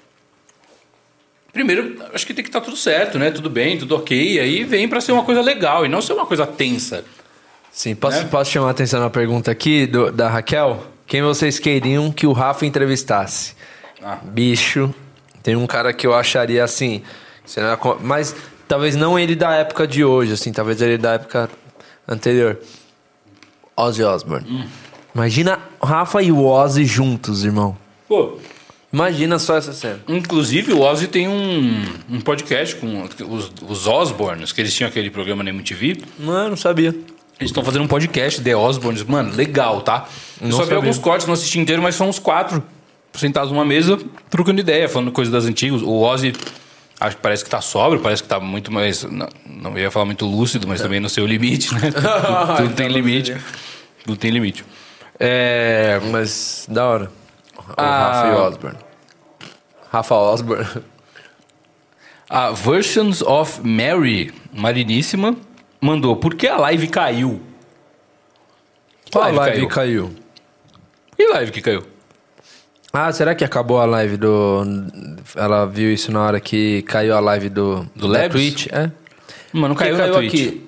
Primeiro, acho que tem que estar tudo certo, né? Tudo bem, tudo ok. Aí vem pra ser uma coisa legal e não ser uma coisa tensa. Sim, posso, Né? posso chamar a atenção na pergunta aqui do- da Raquel? Quem vocês queriam que o Rafa entrevistasse? Ah. Bicho, tem um cara que eu acharia assim... será co- Mas talvez não ele da época de hoje, assim. Talvez ele da época anterior. Ozzy Osbourne. Hum. Imagina o Rafa e o Ozzy juntos, irmão. Pô, Imagina só essa cena. inclusive o Ozzy tem um, um podcast com os, os Osborns, que eles tinham aquele programa na M T V. Não, eu não sabia. Eles estão fazendo um podcast, The Osborns. Mano, legal, tá? Eu Não só vi sabia. alguns cortes, não assisti inteiro, mas são uns quatro sentados numa mesa, trocando ideia, falando coisas das antigas. O Ozzy, acho que parece que tá sóbrio, parece que tá muito mais... Não, não ia falar muito lúcido, mas também no seu limite, né? Tudo tem limite. Tudo tem limite. É... Mas, da hora. O Ah. Rafa e o Osbourne. Rafa Osbourne. A Versions of Mary, Mariníssima, mandou, por que a live caiu? Que Qual live caiu? Que live que caiu? Ah, será que acabou a live do... Ela viu isso na hora que caiu a live do... Do da Labs? Twitch? É? Mano, não Que caiu, na Twitch. aqui.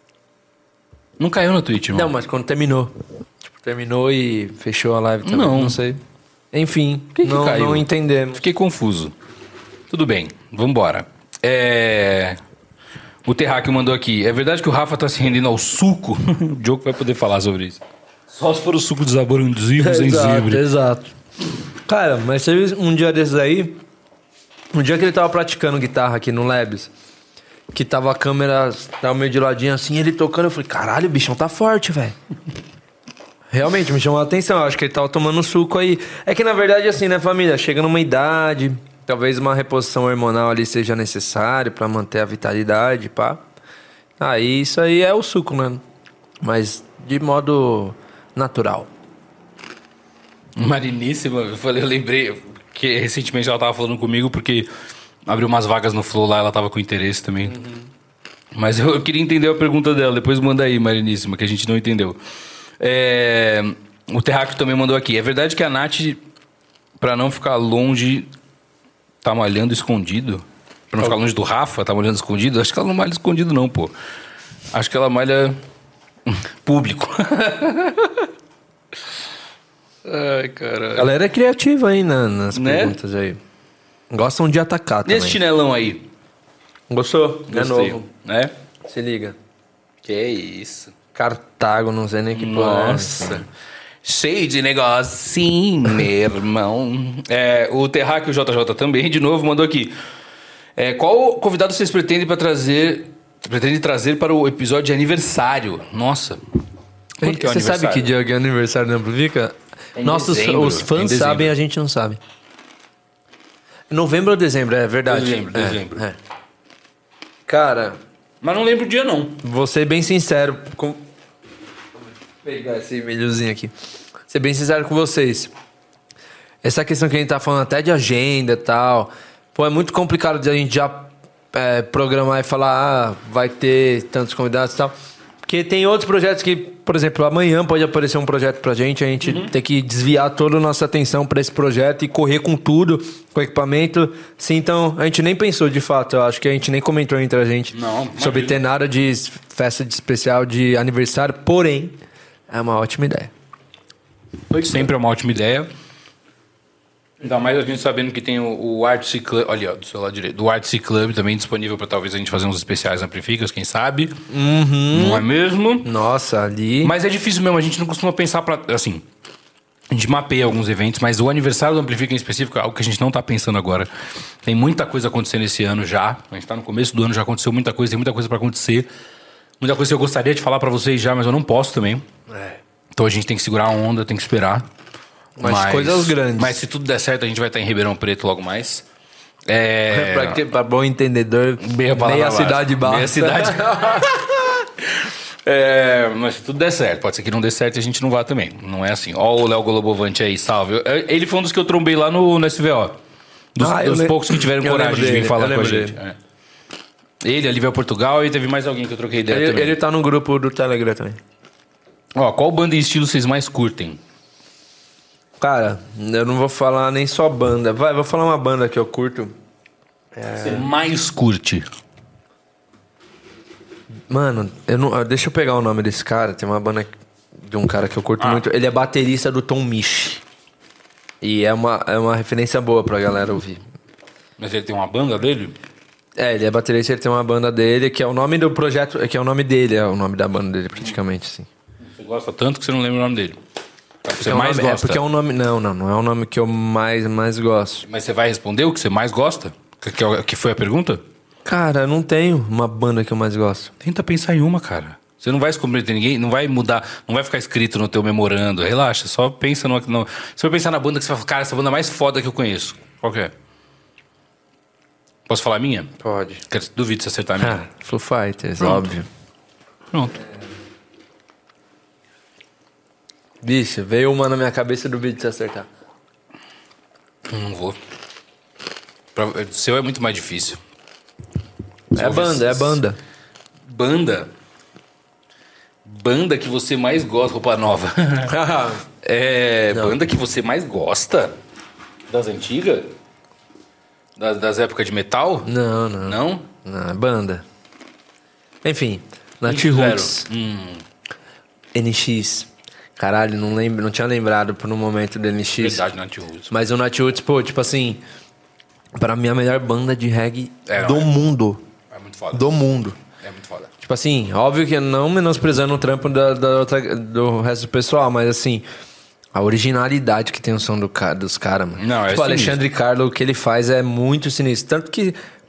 Não caiu na Twitch, irmão. Não, mas quando terminou. Tipo, terminou e fechou a live também. Não. Não sei. Enfim, que que não, caiu? não entendemos. Fiquei confuso. Tudo bem, vambora. É... O Terráqueo mandou aqui. É verdade que o Rafa tá se rendendo ao suco? O Diogo vai poder falar sobre isso. Só se for o suco de saboranzinho, sem zibre. exato. Cara, mas teve um dia desses aí, um dia que ele tava praticando guitarra aqui no Labs, que tava a câmera tava meio de ladinho assim, ele tocando, eu falei, caralho, o bichão tá forte, velho. Realmente, me chamou a atenção, eu acho que ele tava tomando suco aí. É que na verdade, assim, né, família, chega numa idade, talvez uma reposição hormonal ali seja necessária pra manter a vitalidade, pá. Aí isso aí é o suco, né? Mas de modo natural. Mariníssima, eu falei, eu lembrei que recentemente ela tava falando comigo porque abriu umas vagas no Flow lá, ela tava com interesse também. Uhum. Mas eu, eu queria entender a pergunta dela, depois manda aí, Mariníssima, que a gente não entendeu. É, o Terráqueo também mandou aqui. É verdade que a Nath, pra não ficar longe, tá malhando escondido? Pra não ficar longe do Rafa, tá malhando escondido? Acho que ela não malha escondido não, pô. Acho que ela malha público. Ai, caralho. A galera é criativa aí na, nas né? perguntas aí. Gostam de atacar também. E esse chinelão aí? Gostou? Gostei. É novo. É? Se liga. Que isso. Cartago, não sei nem que Nossa. porra. Cheio de negocinho, meu irmão. É, o Terráqueo J J também, de novo, mandou aqui. É, qual convidado vocês pretendem para trazer, pretendem trazer para o episódio de aniversário? Nossa. Quando que é o Você aniversário? sabe que dia que é aniversário da Amplifica? É em Nossos dezembro, os é em fãs dezembro. sabem, a gente não sabe. Novembro ou dezembro, é verdade. Dezembro, É, dezembro. é. Cara, Mas não lembro o dia, não. vou ser bem sincero com... Vou pegar esse milhozinho aqui. Ser bem sincero com vocês. Essa questão que a gente tá falando até de agenda e tal, pô, é muito complicado de a gente já é, programar e falar, ah, vai ter tantos convidados e tal. Porque tem outros projetos que, por exemplo, amanhã pode aparecer um projeto pra gente, a gente uhum. tem que desviar toda a nossa atenção pra esse projeto e correr com tudo, com equipamento. Sim, então a gente nem pensou de fato, eu acho que a gente nem comentou entre a gente Não, sobre ter nada de festa de especial de aniversário, porém, é uma ótima ideia. Sempre é uma ótima ideia. Ainda mais a gente sabendo que tem o, o Artsy Club, olha, ó, do seu lado direito, do Artsy Club também disponível para talvez a gente fazer uns especiais amplificas, quem sabe? Uhum. Não é mesmo? Nossa, ali... Mas é difícil mesmo, a gente não costuma pensar para assim, a gente mapeia alguns eventos, mas o aniversário do Amplifica em específico é algo que a gente não tá pensando agora. Tem muita coisa acontecendo esse ano já, a gente tá no começo do ano, já aconteceu muita coisa, tem muita coisa para acontecer. Muita coisa que eu gostaria de falar para vocês já, mas eu não posso também. É. Então a gente tem que segurar a onda, tem que esperar. Mas, mas coisas grandes. Mas se tudo der certo, a gente vai estar em Ribeirão Preto logo mais. É... pra, que, pra bom entendedor, meia, meia cidade basta. Meia cidade. é, mas se tudo der certo, pode ser que não dê certo e a gente não vá também. Não é assim. Ó o Léo Golobovante aí, salve. Ele foi um dos que eu trombei lá no, no S V O. Dos, ah, dos le... poucos que tiveram coragem de vir falar com a gente. É. Ele, a Lívia Portugal, e teve mais alguém que eu troquei ideia ele, também. Ele tá no grupo do Telegram também. Ó, qual banda e estilo vocês mais curtem? Cara, eu não vou falar nem só banda. Vai, vou falar uma banda que eu curto. É... Você mais curte? Mano, eu não, deixa eu pegar o nome desse cara. Tem uma banda de um cara que eu curto ah. muito. Ele é baterista do Tom Misch. E é uma, é uma referência boa pra galera ouvir. Mas ele tem uma banda dele? É, ele é baterista, ele tem uma banda dele, que é o nome do projeto, que é o nome dele, é o nome da banda dele, praticamente, assim. Você gosta tanto que você não lembra o nome dele? Você é mais nome, gosta? É porque é um nome... Não, não, não é o nome que eu mais, mais gosto. Mas você vai responder o que você mais gosta? Que, que, que foi a pergunta? Cara, eu não tenho uma banda que eu mais gosto. Tenta pensar em uma, cara. Você não vai se comprometer ninguém, não vai mudar, não vai ficar escrito no teu memorando. Relaxa, só pensa no... no você vai pensar na banda que você fala, cara, essa banda é mais foda que eu conheço. Qual que é? Posso falar a minha? Pode. Duvido se acertar a minha. Ah, Foo Fighters, Pronto. óbvio. Pronto. Bicho, veio uma na minha cabeça e duvido de se acertar. Não vou. Pra, o seu é muito mais difícil. É banda, é banda. Banda? Banda que você mais gosta, roupa nova. É não. Banda que você mais gosta? Das antigas? Das, das épocas de metal? Não, não. Não? Não, é banda. Enfim, Nat Roots. Hum. N X. Caralho, não, lembro, não tinha lembrado por um momento do N X. Verdade, Nat Roots. Mas o Nat Roots, pô, tipo assim... Pra mim, a melhor banda de reggae é, do é. mundo. É muito foda. Do mundo. É muito foda. Tipo assim, óbvio que não menosprezando o trampo da, da outra, do resto do pessoal, mas assim... A originalidade que tem o som do, dos caras, mano. Não, é tipo, o sinistro. Alexandre Carlo, o que ele faz é muito sinistro. Tanto que,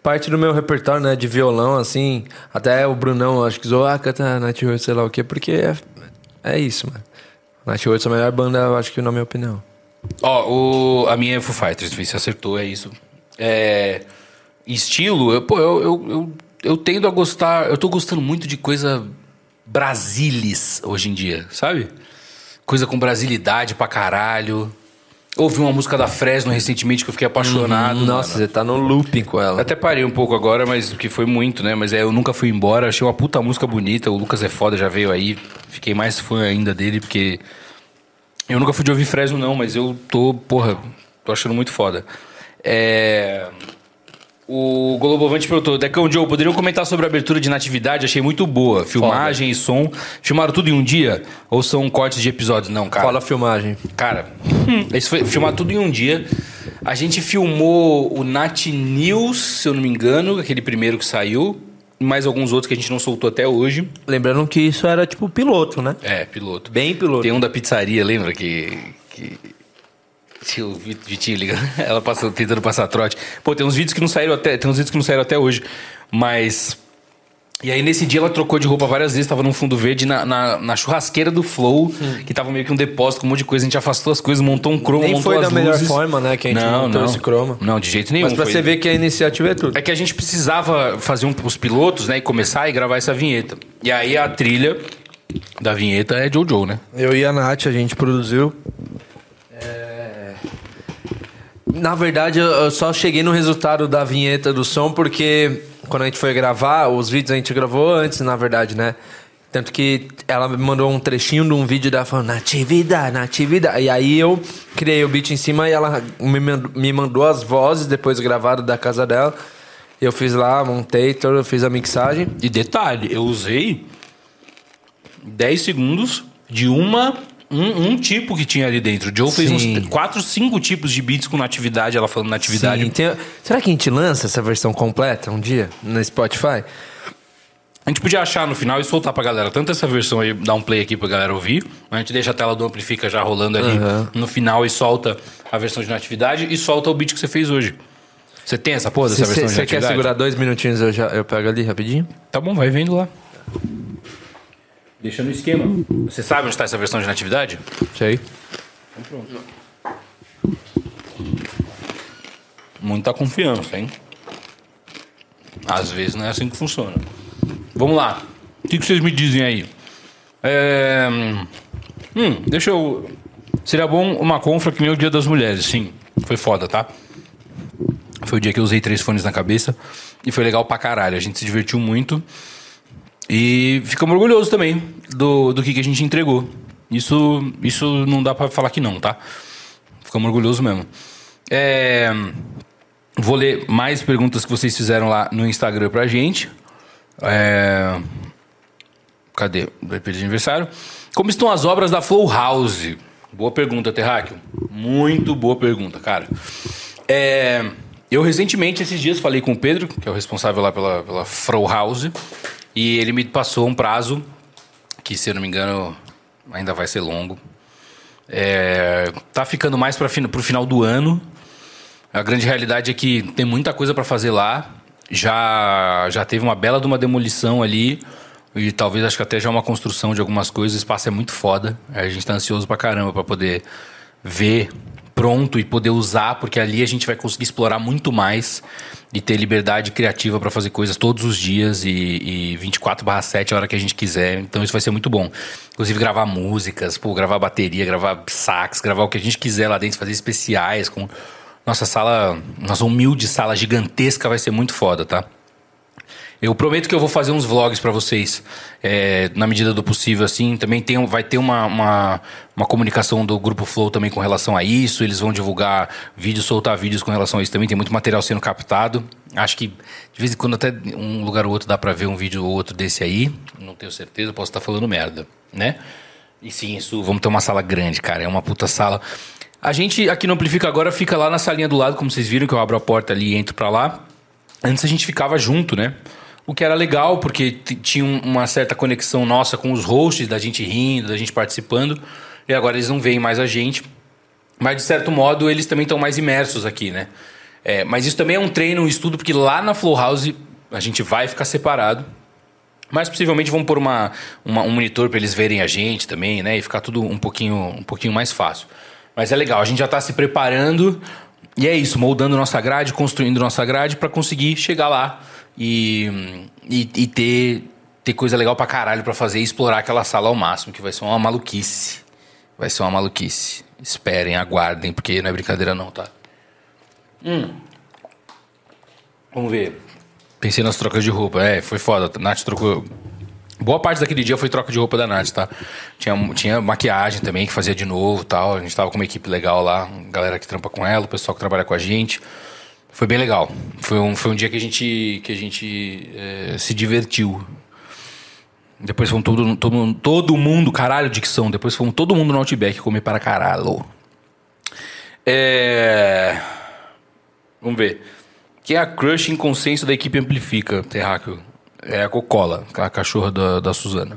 parte do meu repertório, né, de violão, assim. Até o Brunão, acho que zoou, ah, canta Night Horse, sei lá o quê, porque é, é isso, mano. Night Horse é a melhor banda, eu acho que na minha opinião. Ó, o, a minha é Foo Fighters, você acertou, é isso. É, estilo, eu, pô, eu, eu, eu, eu tendo a gostar, eu tô gostando muito de coisa brasilis hoje em dia, sabe? Coisa com brasilidade pra caralho. Ouvi uma música da Fresno recentemente que eu fiquei apaixonado. Uhum, nossa, você tá no looping com ela. Até parei um pouco agora, mas porque foi muito, né? Mas é, eu nunca fui embora. Achei uma puta música bonita. O Lucas é foda, já veio aí. Fiquei mais fã ainda dele, porque... Eu nunca fui de ouvir Fresno, não, mas eu tô, porra, tô achando muito foda. É... O Globovante perguntou, Decão Joe, poderiam comentar sobre a abertura de Natividade? Achei muito boa. Filmagem foda. E som. Filmaram tudo em um dia? Ou são cortes de episódios? Não, cara. Fala a filmagem. Cara, isso foi filmar tudo em um dia. A gente filmou o Nat News, se eu não me engano, aquele primeiro que saiu. E mais alguns outros que a gente não soltou até hoje. Lembrando que isso era tipo piloto, né? É, piloto. Bem piloto. Tem um da pizzaria, lembra? Que... que... Tinha o Vitinho ligando, ela passa, tentando passar trote. Pô, tem uns vídeos que não saíram até, tem uns vídeos que não saíram até hoje. Mas... E aí nesse dia ela trocou de roupa várias vezes, tava num fundo verde na, na, na churrasqueira do Flow, hum. que tava meio que um depósito com um monte de coisa. A gente afastou as coisas, montou um croma, Nem montou as luzes. Nem foi da melhor forma, né, que a gente não, montou não. esse croma. Não, de jeito nenhum. Mas pra foi... você ver que a iniciativa é tudo. É que a gente precisava fazer um, os pilotos, né, e começar e gravar essa vinheta. E aí a trilha da vinheta é Jojo, né? Eu e a Nath, a gente produziu... Na verdade, eu só cheguei no resultado da vinheta do som porque quando a gente foi gravar, os vídeos a gente gravou antes, na verdade, né? Tanto que ela me mandou um trechinho de um vídeo dela falando Natividade, Natividade. E aí eu criei o beat em cima e ela me mandou as vozes depois gravadas da casa dela. Eu fiz lá, montei, todo, fiz a mixagem. E detalhe, eu usei dez segundos de uma... Um, um tipo que tinha ali dentro. O Joe fez Sim. uns quatro, cinco tipos de beats com natividade, ela falando natividade. Sim, tem... Será que a gente lança essa versão completa um dia no Spotify? A gente podia achar no final e soltar pra galera. Tanto essa versão aí, dar um play aqui pra galera ouvir. A gente deixa a tela do Amplifica já rolando ali uhum. no final e solta a versão de natividade e solta o beat que você fez hoje. Você tem essa porra dessa cê, versão cê, de natividade? Você quer segurar dois minutinhos, eu, já, eu pego ali rapidinho? Tá bom, vai vendo lá. Deixa no esquema. Você sabe onde está essa versão de natividade? Sei. Então pronto. Muita confiança, hein? Às vezes não é assim que funciona. Vamos lá. O que vocês me dizem aí? É... Hum, deixa eu... Seria bom uma confra que nem o Dia das Mulheres. Sim, foi foda, tá? Foi o dia que eu usei três fones na cabeça. E foi legal pra caralho. A gente se divertiu muito. E ficamos orgulhosos também do, do que, que a gente entregou. Isso, isso não dá pra falar que não, tá? Ficamos orgulhosos mesmo. É, vou ler mais perguntas que vocês fizeram lá no Instagram pra gente. É, cadê? D P de aniversário. Como estão as obras da Flow House? Boa pergunta, Terráqueo. Muito boa pergunta, cara. É, eu recentemente, esses dias, falei com o Pedro, que é o responsável lá pela, pela Flow House. E ele me passou um prazo, que se eu não me engano, ainda vai ser longo. É, tá ficando mais para o final do ano. A grande realidade é que tem muita coisa para fazer lá. Já, já teve uma bela de uma demolição ali. E talvez acho que até já uma construção de algumas coisas. O espaço é muito foda. A gente tá ansioso pra caramba para poder ver pronto e poder usar, porque ali a gente vai conseguir explorar muito mais e ter liberdade criativa para fazer coisas todos os dias e, e vinte e quatro barra sete a hora que a gente quiser. Então isso vai ser muito bom. Inclusive gravar músicas, pô, gravar bateria, gravar sax, gravar o que a gente quiser lá dentro, fazer especiais com nossa sala, nossa humilde sala gigantesca, vai ser muito foda, tá? Eu prometo que eu vou fazer uns vlogs pra vocês, é, na medida do possível, assim. Também tem, vai ter uma, uma, uma comunicação do Grupo Flow também com relação a isso. Eles vão divulgar vídeos, soltar vídeos com relação a isso também. Tem muito material sendo captado. Acho que de vez em quando até um lugar ou outro dá pra ver um vídeo ou outro desse aí. Não tenho certeza, posso estar falando merda, né? E sim, isso, vamos ter uma sala grande, cara. É uma puta sala. A gente aqui no Amplifica agora fica lá na salinha do lado, como vocês viram, que eu abro a porta ali e entro pra lá. Antes a gente ficava junto, né? O que era legal, porque t- tinha uma certa conexão nossa com os hosts, da gente rindo, da gente participando. E agora eles não veem mais a gente. Mas, de certo modo, eles também estão mais imersos aqui, né? É, mas isso também é um treino, um estudo, porque lá na Flow House a gente vai ficar separado. Mas possivelmente vamos pôr uma, uma, um monitor para eles verem a gente também, né? E ficar tudo um pouquinho, um pouquinho mais fácil. Mas é legal, a gente já está se preparando. E é isso, moldando nossa grade, construindo nossa grade para conseguir chegar lá e, e, e ter, ter coisa legal pra caralho pra fazer e explorar aquela sala ao máximo, que vai ser uma maluquice. Vai ser uma maluquice. Esperem, aguardem, porque não é brincadeira não, tá? Hum. Vamos ver. Pensei nas trocas de roupa. É, foi foda. A Nath trocou... Boa parte daquele dia foi troca de roupa da Nath, tá? Tinha, tinha maquiagem também, que fazia de novo e tal. A gente tava com uma equipe legal lá. Galera que trampa com ela, o pessoal que trabalha com a gente. Foi bem legal. Foi um, foi um dia que a gente, que a gente é, se divertiu. Depois fomos todo, todo, todo mundo... Caralho, dicção. Depois fomos todo mundo no Outback comer para caralho. É... Vamos ver. Quem é a crush em consenso da equipe Amplifica, Terráqueo? É a Cocola, a cachorra da, da Suzana.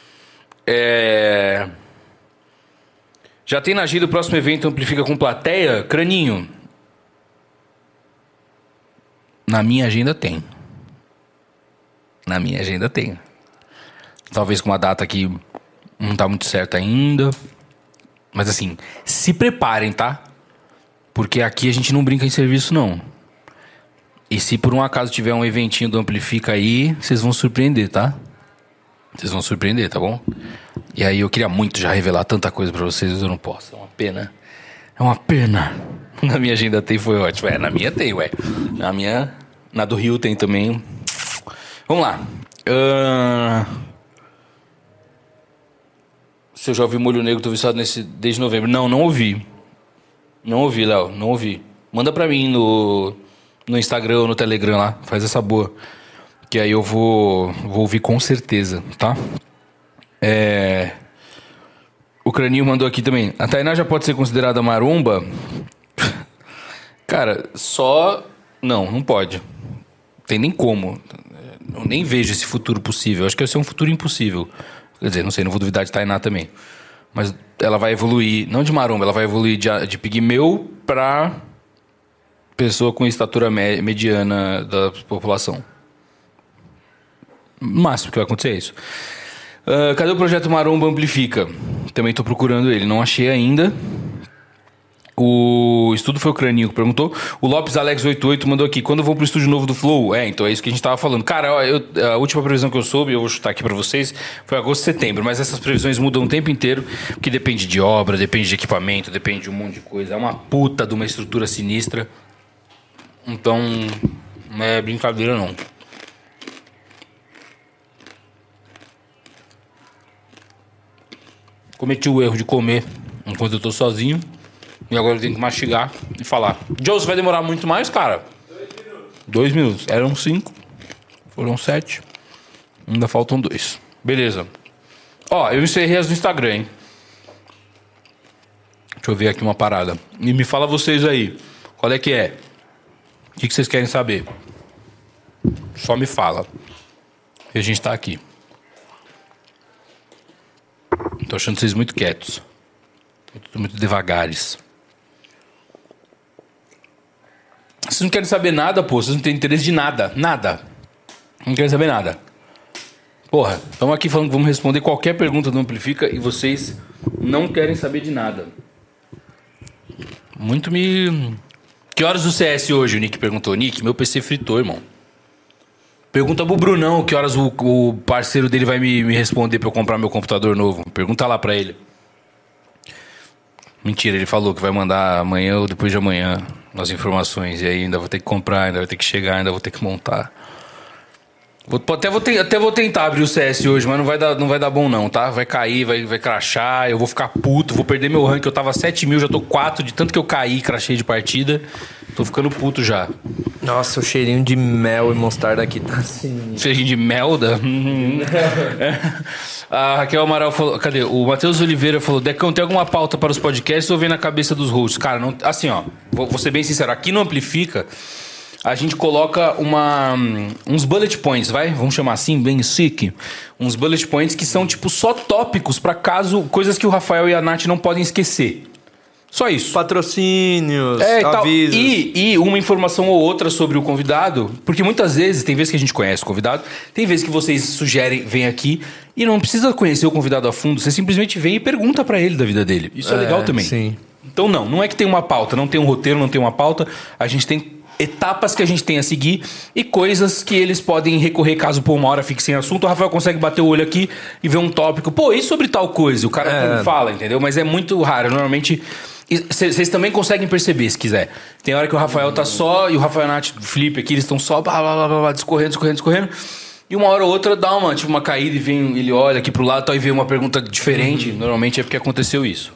É... Já tem na agenda o próximo evento Amplifica com plateia? Craninho. Na minha agenda tem. Na minha agenda tem. Talvez com uma data que não tá muito certa ainda. Mas assim, se preparem, tá? Porque aqui a gente não brinca em serviço, não. E se por um acaso tiver um eventinho do Amplifica aí, vocês vão surpreender, tá? Vocês vão surpreender, tá bom? E aí eu queria muito já revelar tanta coisa pra vocês, mas eu não posso. É uma pena. É uma pena. Na minha agenda tem, foi ótimo. É, na minha tem, ué. Na minha... Na do Rio tem também. Vamos lá. Uh... Se eu já ouvi Molho Negro, tô viciado nesse desde novembro. Não, não ouvi. Não ouvi, Léo. Não ouvi. Manda pra mim no... No Instagram ou no Telegram lá. Faz essa boa. Que aí eu vou, vou ouvir com certeza, tá? É... O Craninho mandou aqui também. A Tainá já pode ser considerada maromba? Cara, só... Não, não pode. Tem nem como. Eu nem vejo esse futuro possível. Acho que vai ser um futuro impossível. Quer dizer, não sei, não vou duvidar de Tainá também. Mas ela vai evoluir... Não de maromba, ela vai evoluir de, de pigmeu pra... pessoa com estatura mediana da população. O máximo que vai acontecer é isso. Uh, cadê o projeto Maromba Amplifica? Também estou procurando ele, não achei ainda. O estudo foi o Craninho que perguntou. O Lopes Alex oitenta e oito mandou aqui. Quando eu vou pro estúdio novo do Flow? É, então é isso que a gente tava falando. Cara, ó, eu, a última previsão que eu soube, eu vou chutar aqui para vocês, foi agosto e setembro. Mas essas previsões mudam o tempo inteiro, porque depende de obra, depende de equipamento, depende de um monte de coisa. É uma puta de uma estrutura sinistra. Então, não é brincadeira, não. Cometi o erro de comer enquanto eu tô sozinho. E agora eu tenho que mastigar e falar. Joe, vai demorar muito mais, cara? Dois minutos. Dois minutos. Eram cinco. Foram sete. Ainda faltam dois. Beleza. Ó, eu encerrei as do Instagram, hein? Deixa eu ver aqui uma parada. E me fala vocês aí. Qual é que é? O que, que vocês querem saber? Só me fala. E a gente tá aqui. Tô achando vocês muito quietos. Muito, muito devagares. Vocês não querem saber nada, pô. Vocês não têm interesse de nada. Nada. Não querem saber nada. Porra, estamos aqui falando que vamos responder qualquer pergunta do Amplifica e vocês não querem saber de nada. Muito me... Que horas do C S hoje? O Nick perguntou. Nick, meu P C fritou, irmão. Pergunta pro Brunão que horas o, o parceiro dele vai me, me responder pra eu comprar meu computador novo. Pergunta lá pra ele. Mentira, ele falou que vai mandar amanhã ou depois de amanhã as informações. E aí ainda vou ter que comprar, ainda vou ter que chegar, ainda vou ter que montar. Vou, até, vou te, até vou tentar abrir o C S hoje, mas não vai dar, não vai dar bom não, tá? Vai cair, vai, vai crashar, eu vou ficar puto, vou perder meu rank. Eu tava sete mil, já tô quatro, de tanto que eu caí e crashei de partida. Tô ficando puto já. Nossa, o cheirinho de mel e mostarda aqui tá assim. Cheirinho de melda? A Raquel Amaral falou... Cadê? O Matheus Oliveira falou... Decão, tem alguma pauta para os podcasts ou vem na cabeça dos hosts? Cara, não, assim, ó... Vou, vou ser bem sincero. Aqui no Amplifica, a gente coloca uma, uns bullet points, vai? Vamos chamar assim, bem chique. Uns bullet points que são, tipo, só tópicos para caso... Coisas que o Rafael e a Nath não podem esquecer. Só isso. Patrocínios, É, e tal. avisos. E, e uma informação ou outra sobre o convidado, porque muitas vezes, tem vezes que a gente conhece o convidado, tem vezes que vocês sugerem, vem aqui, e não precisa conhecer o convidado a fundo, você simplesmente vem e pergunta pra ele da vida dele. Isso é, é legal também. Sim. Então não, não é que tem uma pauta, não tem um roteiro, não tem uma pauta, a gente tem etapas que a gente tem a seguir e coisas que eles podem recorrer caso por uma hora fique sem assunto. O Rafael consegue bater o olho aqui e ver um tópico. Pô, e sobre tal coisa? O cara É. não fala, entendeu? Mas é muito raro. Normalmente, vocês também conseguem perceber, se quiser. Tem hora que o Rafael tá só e o Rafael Nath, o Felipe aqui, eles estão só blá, blá, blá, blá, blá, discorrendo, discorrendo, discorrendo. E uma hora ou outra dá uma, tipo, uma caída e vem, ele olha aqui pro lado tal, e vê uma pergunta diferente. Uhum. Normalmente é porque aconteceu isso.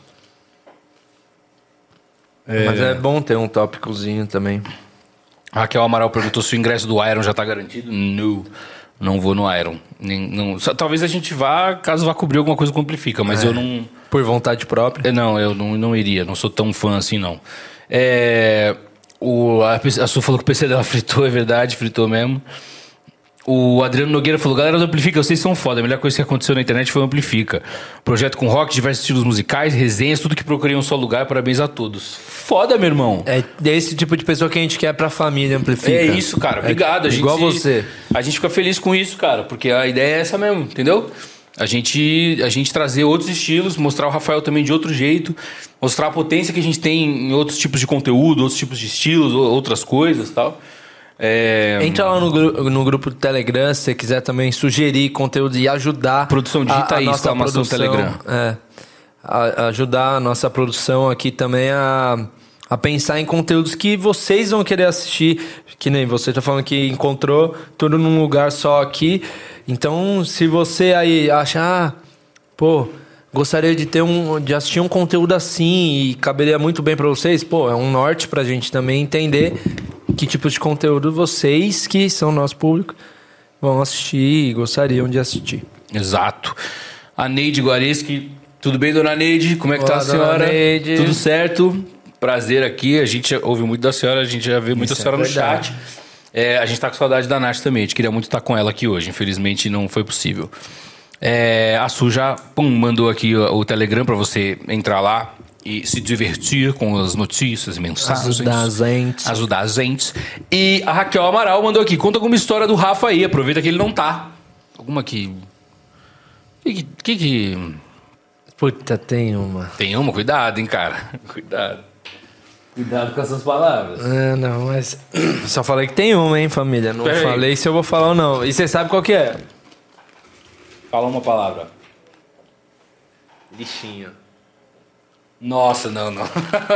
É. Mas é bom ter um tópicozinho também. Raquel Amaral perguntou se o ingresso do Iron já tá garantido. Não, não vou no Iron. Nem, não, só, talvez a gente vá, caso vá cobrir alguma coisa com Amplifica, mas é. eu não... Por vontade própria? Não, eu não, não iria. Não sou tão fã assim, não. É, o, a, a Su falou que o P C dela fritou, é verdade, fritou mesmo. O Adriano Nogueira falou: galera do Amplifica, vocês são foda. A melhor coisa que aconteceu na internet foi o Amplifica. Projeto com rock, diversos estilos musicais, resenhas, tudo que procurei em um só lugar. Parabéns a todos. Foda, meu irmão. É desse tipo de pessoa que a gente quer pra família Amplifica. É isso, cara. Obrigado. É, a gente, igual você. A gente fica feliz com isso, cara. Porque a ideia é essa mesmo, entendeu? A gente, a gente trazer outros estilos, mostrar o Rafael também de outro jeito, mostrar a potência que a gente tem em outros tipos de conteúdo, outros tipos de estilos, outras coisas e tal. É... Entra lá no, gru- no grupo do Telegram se você quiser também sugerir conteúdo e ajudar. Produção, digita a, a aí, nossa exclamação produção, Telegram. É, a, ajudar a nossa produção aqui também a, a pensar em conteúdos que vocês vão querer assistir. Que nem você tá falando que encontrou tudo num lugar só aqui. Então, se você aí acha, ah, pô, gostaria de ter um, de assistir um conteúdo assim e caberia muito bem pra vocês, pô, é um norte pra gente também entender que tipo de conteúdo vocês, que são nosso público, vão assistir e gostariam de assistir. Exato. A Neide Guareschi, tudo bem, dona Neide? Como é que Olá, tá a senhora? Neide. Tudo certo? Prazer aqui, a gente ouve muito da senhora, a gente já vê muito da senhora no chat. É, a gente tá com saudade da Nath também, a gente queria muito estar com ela aqui hoje, infelizmente não foi possível. É, a Su já pum, mandou aqui o, o Telegram pra você entrar lá e se divertir com as notícias, mensagens. Ajudar a gente. Ajudar a gente. E a Raquel Amaral mandou aqui, conta alguma história do Rafa aí, aproveita que ele não tá. Alguma que... Que que... que... Puta, tem uma. Tem uma? Cuidado, hein, cara. Cuidado. Cuidado com essas palavras. É, não, mas... Só falei que tem uma, hein, família. Não Pera falei aí. se eu vou falar ou não. E você sabe qual que é? Fala uma palavra. Lixinho. Nossa, não, não.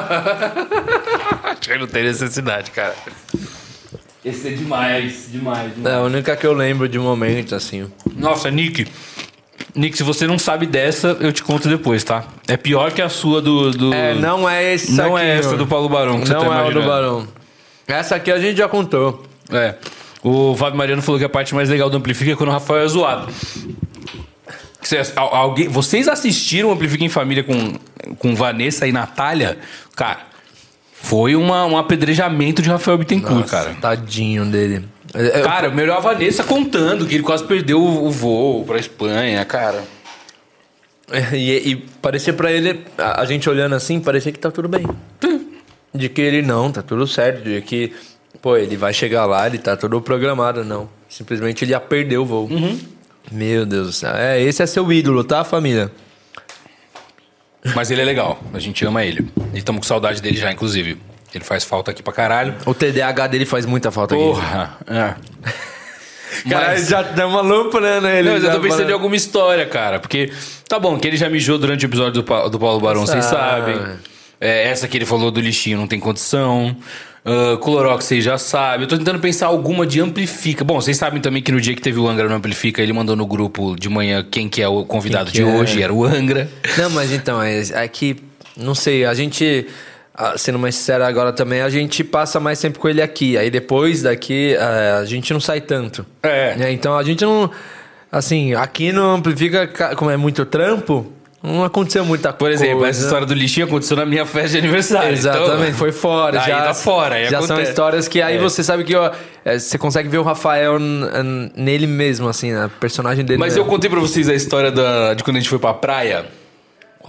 Acho que não tem necessidade, cara. Esse é demais, demais, demais. É a única que eu lembro de momento, assim. Nossa, Nick. Nick, se você não sabe dessa, eu te conto depois, tá? É pior que a sua do... do... É, não é esse Não aqui, é essa ó. do Paulo Barão que Não você tá é o do imaginando. Barão. Essa aqui a gente já contou. É. O Fábio Mariano falou que a parte mais legal do Amplifica é quando o Rafael é zoado. Vocês, alguém, vocês assistiram o Amplifica em Família com, com Vanessa e Natália? Cara, foi uma, um apedrejamento de Rafael Bittencourt, Nossa, cara. tadinho dele. Eu- Cara, melhor a Vanessa contando que ele quase perdeu o, o voo pra Espanha, cara. E, e parecia pra ele, a, a gente olhando assim, parecia que tá tudo bem. De que ele não, tá tudo certo. De que, pô, ele vai chegar lá, ele tá tudo programado, não. Simplesmente ele já perdeu o voo. Uhum. Meu Deus do céu. É, esse é seu ídolo, tá, família? Mas ele é legal, a gente ama ele. E estamos com saudade dele já, inclusive. Ele faz falta aqui pra caralho. O T D A H dele faz muita falta Porra, é. aqui. Cara, Mas- já deu uma lâmpada nele. Não, mas eu já tô pensando falando. em alguma história, cara. Porque, tá bom, que ele já mijou durante o episódio do, Pa- do Paulo Barão, vocês Sabe. sabem. É, essa que ele falou do lixinho não tem condição. Uh, Clorox, vocês já sabem. Eu tô tentando pensar alguma de Amplifica. Bom, vocês sabem também que no dia que teve o Angra no Amplifica, ele mandou no grupo de manhã quem que é o convidado Quem de que é? hoje. Era o Angra. Não, mas então, é, é que, não sei, a gente, ah, sendo mais sincero agora também, a gente passa mais tempo com ele aqui. Aí depois daqui, eh, a gente não sai tanto. É. Né? Então a gente não, assim, aqui não Amplifica, ca- como é muito trampo, não aconteceu muita Por coisa. exemplo, essa história do lixinho aconteceu na minha festa de aniversário. Exatamente, Então, foi fora. Aí já tá fora, aí já são acontece. histórias que aí É. você sabe que ó, eh, você consegue ver o Rafael n- n- nele mesmo, assim, a personagem dele Mas eu mesmo. contei pra vocês a história da, de quando a gente foi pra praia. Qual?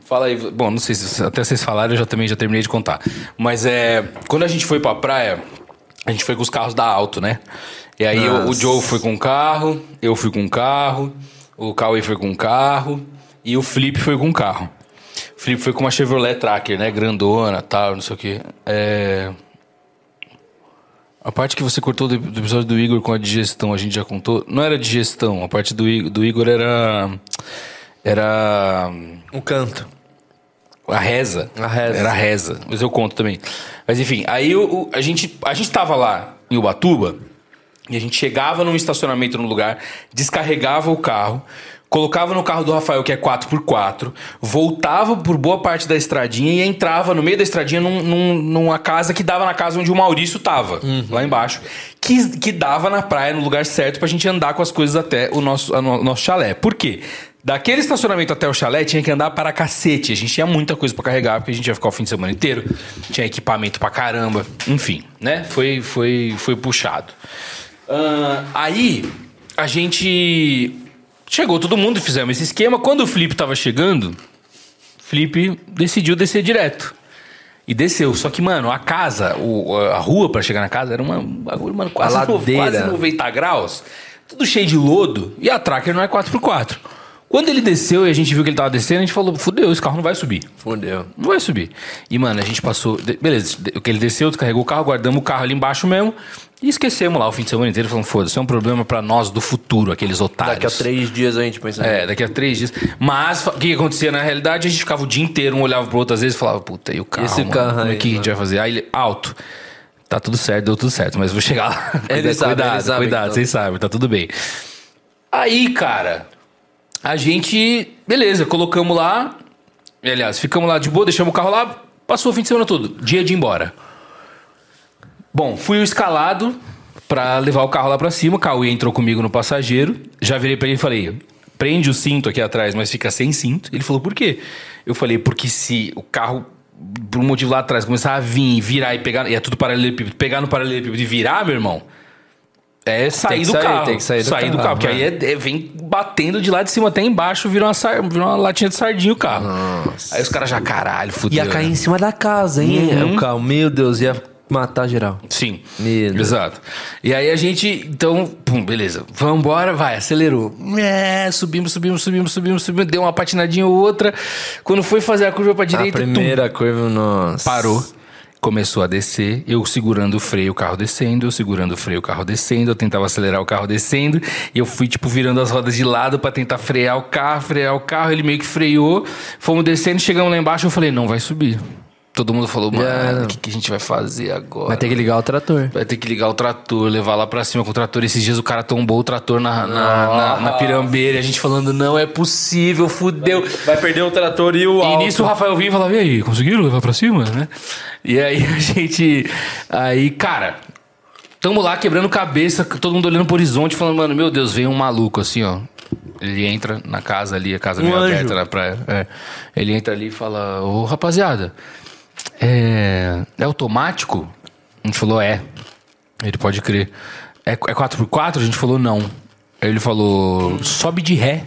Fala aí. Bom, não sei se até vocês falaram, eu já também já terminei de contar. Mas é... Quando a gente foi pra praia, a gente foi com os carros da Alto, né? E aí eu, o Joe foi com um carro, eu fui com um carro, o Cauê foi com um carro e o Felipe foi com um carro. O Felipe foi com uma Chevrolet Tracker, né? Grandona, tal, não sei o quê. É... A parte que você cortou do, do episódio do Igor com a digestão, a gente já contou. Não era digestão, a parte do, do Igor era... Era... Um canto. A reza. A reza. Era a reza. Mas eu conto também. Mas enfim, aí o, o, a, gente, a gente tava lá em Ubatuba e a gente chegava num estacionamento num lugar, descarregava o carro, colocava no carro do Rafael, que é quatro por quatro, voltava por boa parte da estradinha e entrava no meio da estradinha num, num, numa casa que dava na casa onde o Maurício tava, uhum. lá embaixo, que, que dava na praia, no lugar certo pra gente andar com as coisas até o nosso, a, o nosso chalé. Por quê? Daquele estacionamento até o chalé tinha que andar para cacete. A gente tinha muita coisa pra carregar, porque a gente ia ficar o fim de semana inteiro. Tinha equipamento pra caramba. Enfim, né? Foi, foi, foi puxado. Uh, aí, a gente... Chegou todo mundo e fizemos esse esquema. Quando o Felipe tava chegando, o Felipe decidiu descer direto. E desceu. Só que, mano, a casa, o, a rua pra chegar na casa era uma bagulho, mano, quase, no, quase noventa graus. Tudo cheio de lodo. E a Tracker não é quatro por quatro. Quando ele desceu e a gente viu que ele tava descendo, a gente falou, fudeu, esse carro não vai subir. Fudeu. Não vai subir. E, mano, a gente passou... Beleza, ele desceu, descarregou o carro, guardamos o carro ali embaixo mesmo e esquecemos lá o fim de semana inteiro, falando, foda-se, é um problema pra nós do futuro, aqueles otários. Daqui a três dias a gente pensa. É, daqui a três dias. Mas, o que, que acontecia na realidade? A gente ficava o dia inteiro, um olhava pro outro às vezes e falava, puta, e o carro, Esse mano, carro como aí, é que a gente vai fazer? Aí ele, alto. Tá tudo certo, deu tudo certo, mas vou chegar lá. Ele sabe, cuidado, ele sabe, cuidado, então. vocês sabem, tá tudo bem. Aí, cara... A gente, beleza, colocamos lá. Aliás, ficamos lá de boa, deixamos o carro lá. Passou o fim de semana todo, dia de ir embora. Bom, fui o escalado pra levar o carro lá pra cima. O Cauê entrou comigo no passageiro. Já virei pra ele e falei, prende o cinto aqui atrás, mas fica sem cinto. Ele falou, por quê? Eu falei, porque se o carro, por um motivo lá atrás, começar a vir, virar e pegar... E é tudo paralelepípedo. Pegar no paralelepípedo e virar, meu irmão... É sair do sair, carro. Tem que sair do sair carro. do carro. Porque aí é, é, vem batendo de lá de cima até embaixo, vira uma, sar, vira uma latinha de sardinha o carro. Nossa. Aí os caras já, caralho, fudeu. Ia cair em cima da casa, hein? Uhum. O carro, meu Deus, ia matar geral. Sim. Meu Deus. Exato. E aí a gente, então, pum, beleza. Vamos embora, vai, acelerou. É, subimos, subimos, subimos, subimos, subimos. Deu uma patinadinha ou outra. Quando foi fazer a curva pra direita, a primeira tum, curva, nossa. Parou. Começou a descer, eu segurando o freio, o carro descendo, eu segurando o freio, o carro descendo, eu tentava acelerar o carro descendo, e eu fui, tipo, virando as rodas de lado pra tentar frear o carro, frear o carro, ele meio que freou, fomos descendo, chegamos lá embaixo, eu falei, não vai subir. Todo mundo falou, mano, o que, que a gente vai fazer agora? Vai ter que ligar o trator. Vai ter que ligar o trator, levar lá pra cima com o trator. Esses dias o cara tombou o trator na, na, na, na pirambeira. E a gente falando, não é possível, fudeu. Vai perder o trator e o E alto. nisso o Rafael vinha e falava, e aí, conseguiram levar pra cima, né? E aí a gente... Aí, cara, tamo lá quebrando cabeça, todo mundo olhando pro horizonte, falando, mano, meu Deus, veio um maluco assim, ó. Ele entra na casa ali, a casa Um meio anjo. aberta na praia. É. Ele entra ali e fala, ô rapaziada... É, é automático? A gente falou, é. Ele pode crer. É, é quatro por quatro? A gente falou, não. Aí ele falou, sobe de ré.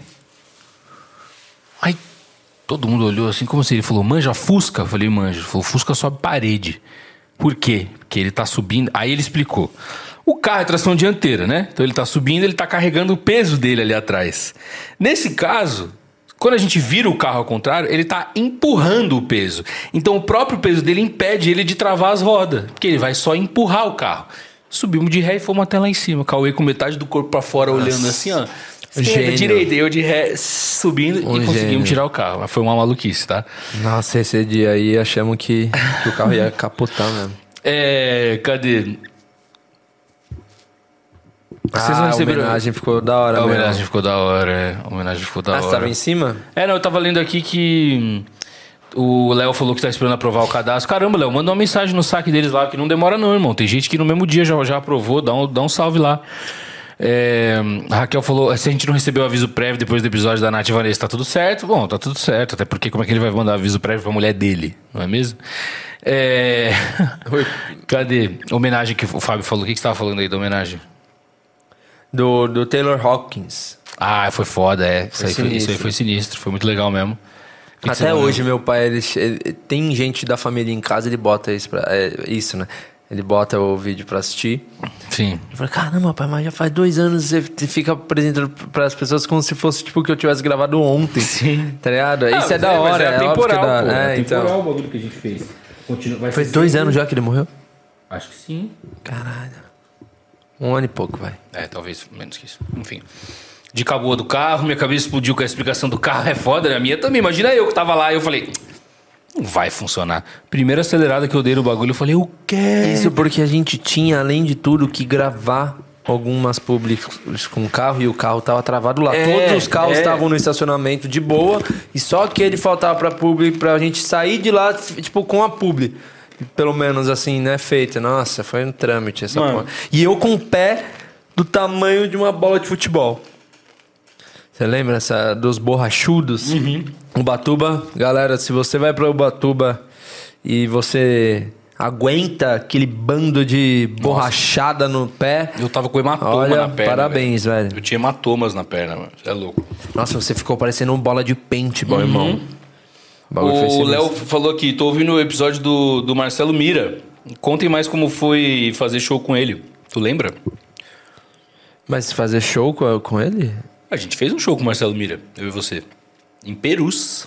Aí todo mundo olhou assim, como assim? Ele falou, manja Fusca? Eu falei, manja. Ele falou, Fusca sobe parede. Por quê? Porque ele tá subindo. Aí ele explicou. O carro é tração dianteira, né? Então ele tá subindo, ele tá carregando o peso dele ali atrás. Nesse caso... Quando a gente vira o carro ao contrário, ele tá empurrando o peso. Então o próprio peso dele impede ele de travar as rodas. Porque ele vai só empurrar o carro. Subimos de ré e fomos até lá em cima. Cauê com metade do corpo pra fora, nossa, olhando assim, ó. Esquerda, direita. E eu de ré subindo um e conseguimos gênio. Tirar o carro. Mas foi uma maluquice, tá? Nossa, esse dia aí achamos que, que o carro ia capotar mesmo. É... Cadê... Vocês ah, receberam... a homenagem ficou da hora, A mesmo. homenagem ficou da hora, é. A homenagem ficou da ah, hora. Você tava em cima? É, não, eu tava lendo aqui que o Léo falou que tá esperando aprovar o cadastro. Caramba, Léo, manda uma mensagem no saque deles lá, que não demora não, irmão. Tem gente que no mesmo dia já, já aprovou, dá um, dá um salve lá. É, a Raquel falou, se a gente não recebeu aviso prévio depois do episódio da Nath e Vanessa, tá tudo certo? Bom, tá tudo certo, até porque como é que ele vai mandar aviso prévio pra mulher dele, não é mesmo? É... Cadê? Homenagem que o Fábio falou, o que, que você tava falando aí da homenagem? Do, do Taylor Hawkins. Ah, foi foda, é. Isso aí, foi, isso aí sinistro. foi sinistro, foi muito legal mesmo. Que que Até você hoje, não... meu pai, ele, ele- tem gente da família em casa, ele bota isso, pra, é, isso, né? Ele bota o vídeo pra assistir. Sim. Eu falei, caramba, pai, mas já faz dois anos você fica apresentando pras pessoas como se fosse tipo que eu tivesse gravado ontem. Sim. Tá ligado? Ah, Isso é mas da mas hora, é é, óbvio temporal, que é da pô. hora. É É, então. temporal o bagulho que a gente fez. Continua, vai Foi ser dois sempre- anos já que ele morreu? Acho que sim. Caralho. Um ano e pouco, vai. É, talvez menos que isso. Enfim. De caboa do carro, minha cabeça explodiu com a explicação do carro. É foda, né? A minha também. Imagina eu que tava lá e eu falei... Não vai funcionar. Primeira acelerada que eu dei no bagulho, eu falei, o quê? Isso porque a gente tinha, além de tudo, que gravar algumas publics com o carro e o carro tava travado lá. É, Todos os carros é. estavam no estacionamento de boa e só que ele faltava pra publi, pra gente sair de lá, tipo, com a publi. Pelo menos assim, né, feita. Nossa, foi um trâmite essa Mano. porra. E eu com o pé do tamanho de uma bola de futebol. Você lembra essa, dos borrachudos? Uhum. Ubatuba, galera, se você vai pra Ubatuba e você aguenta aquele bando de borrachada no pé, Eu tava com hematoma olha, na perna. parabéns, velho. Eu tinha hematomas na perna, mano. Você é louco. Nossa, você ficou parecendo uma bola de paintball, irmão. O bagulho foi O sinistro. Léo falou aqui, tô ouvindo o episódio do, do Marcelo Mira. Contem mais como foi fazer show com ele. Tu lembra? Mas fazer show com, com ele? A gente fez um show com o Marcelo Mira, eu e você. Em Perus.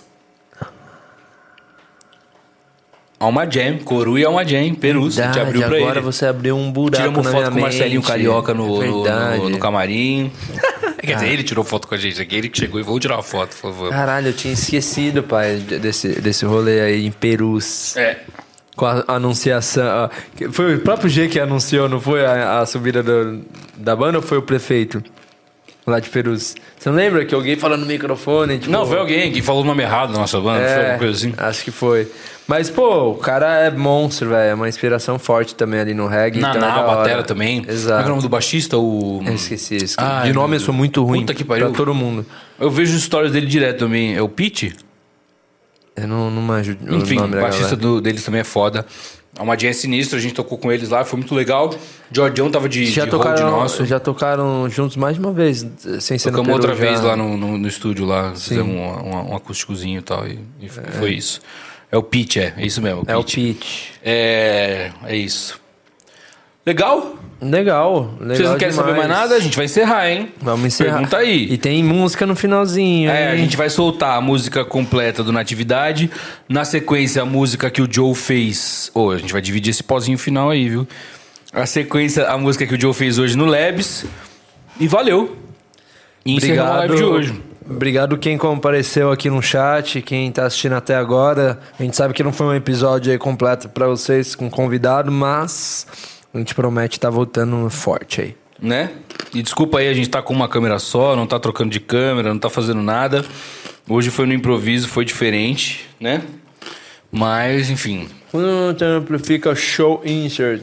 Alma Jam, Coru e Alma Jam, Perus. A gente Verdade, abriu pra agora ele. você abriu um buraco Tiramos na foto minha com o Marcelinho mente. Carioca no, É no, verdade. no, no camarim. Quer dizer, ele tirou foto com a gente aqui, ele que chegou e vou tirar uma foto, por favor. Caralho, eu tinha esquecido, pai, desse, desse rolê aí em Perus. É. Com a anunciação. ó, que Foi o próprio G que anunciou, não foi a, a subida do- da banda ou foi o prefeito? Lá de Perus. Você não lembra que alguém falou no microfone? Tipo, Não, foi alguém que falou o nome errado da nossa banda, foi É, alguma coisa assim. acho que foi. Mas, pô, o cara é monstro, velho. É uma inspiração forte também ali no reggae. Naná, então é da hora. batera também. Como é que é Exato. o nome do baixista? O... Eu esqueci isso. Ai, de nome meu eu sou Deus. muito ruim. Puta que pariu. Pra todo mundo. Eu vejo os stories dele direto também. É o Pete? Eu não, não manjo o Enfim, nome o da baixista galera. do, deles também é foda. É uma jam sinistra, a gente tocou com eles lá, foi muito legal. Jordião tava de, Já de hold tocaram, nosso. já tocaram juntos mais de uma vez, sem ser no Tocamos Peru, outra já. vez lá no, no, no estúdio lá, fizemos um, um, um acústicozinho e tal, e, e foi, foi isso. É o Pete, é, é isso mesmo. É o Pete. Pete. É, é isso. Legal? Legal, legal Vocês não querem saber mais demais. nada? A gente vai encerrar, hein? Vamos encerrar. Pergunta aí. E tem música no finalzinho. É, a hein? gente vai soltar a música completa do Natividade. Na sequência, a música que o Joe fez. Ô, a gente vai dividir esse pozinho final aí, viu? A sequência, a música que o Joe fez hoje no Labs. E valeu. E encerramos a live de hoje. Obrigado quem compareceu aqui no chat, quem tá assistindo até agora. A gente sabe que não foi um episódio aí completo pra vocês com convidado, mas a gente promete estar voltando forte aí. Né? E desculpa aí, a gente tá com uma câmera só, não tá trocando de câmera, não tá fazendo nada. Hoje foi no improviso, foi diferente, né? Mas, enfim. Hum, amplifica show insert.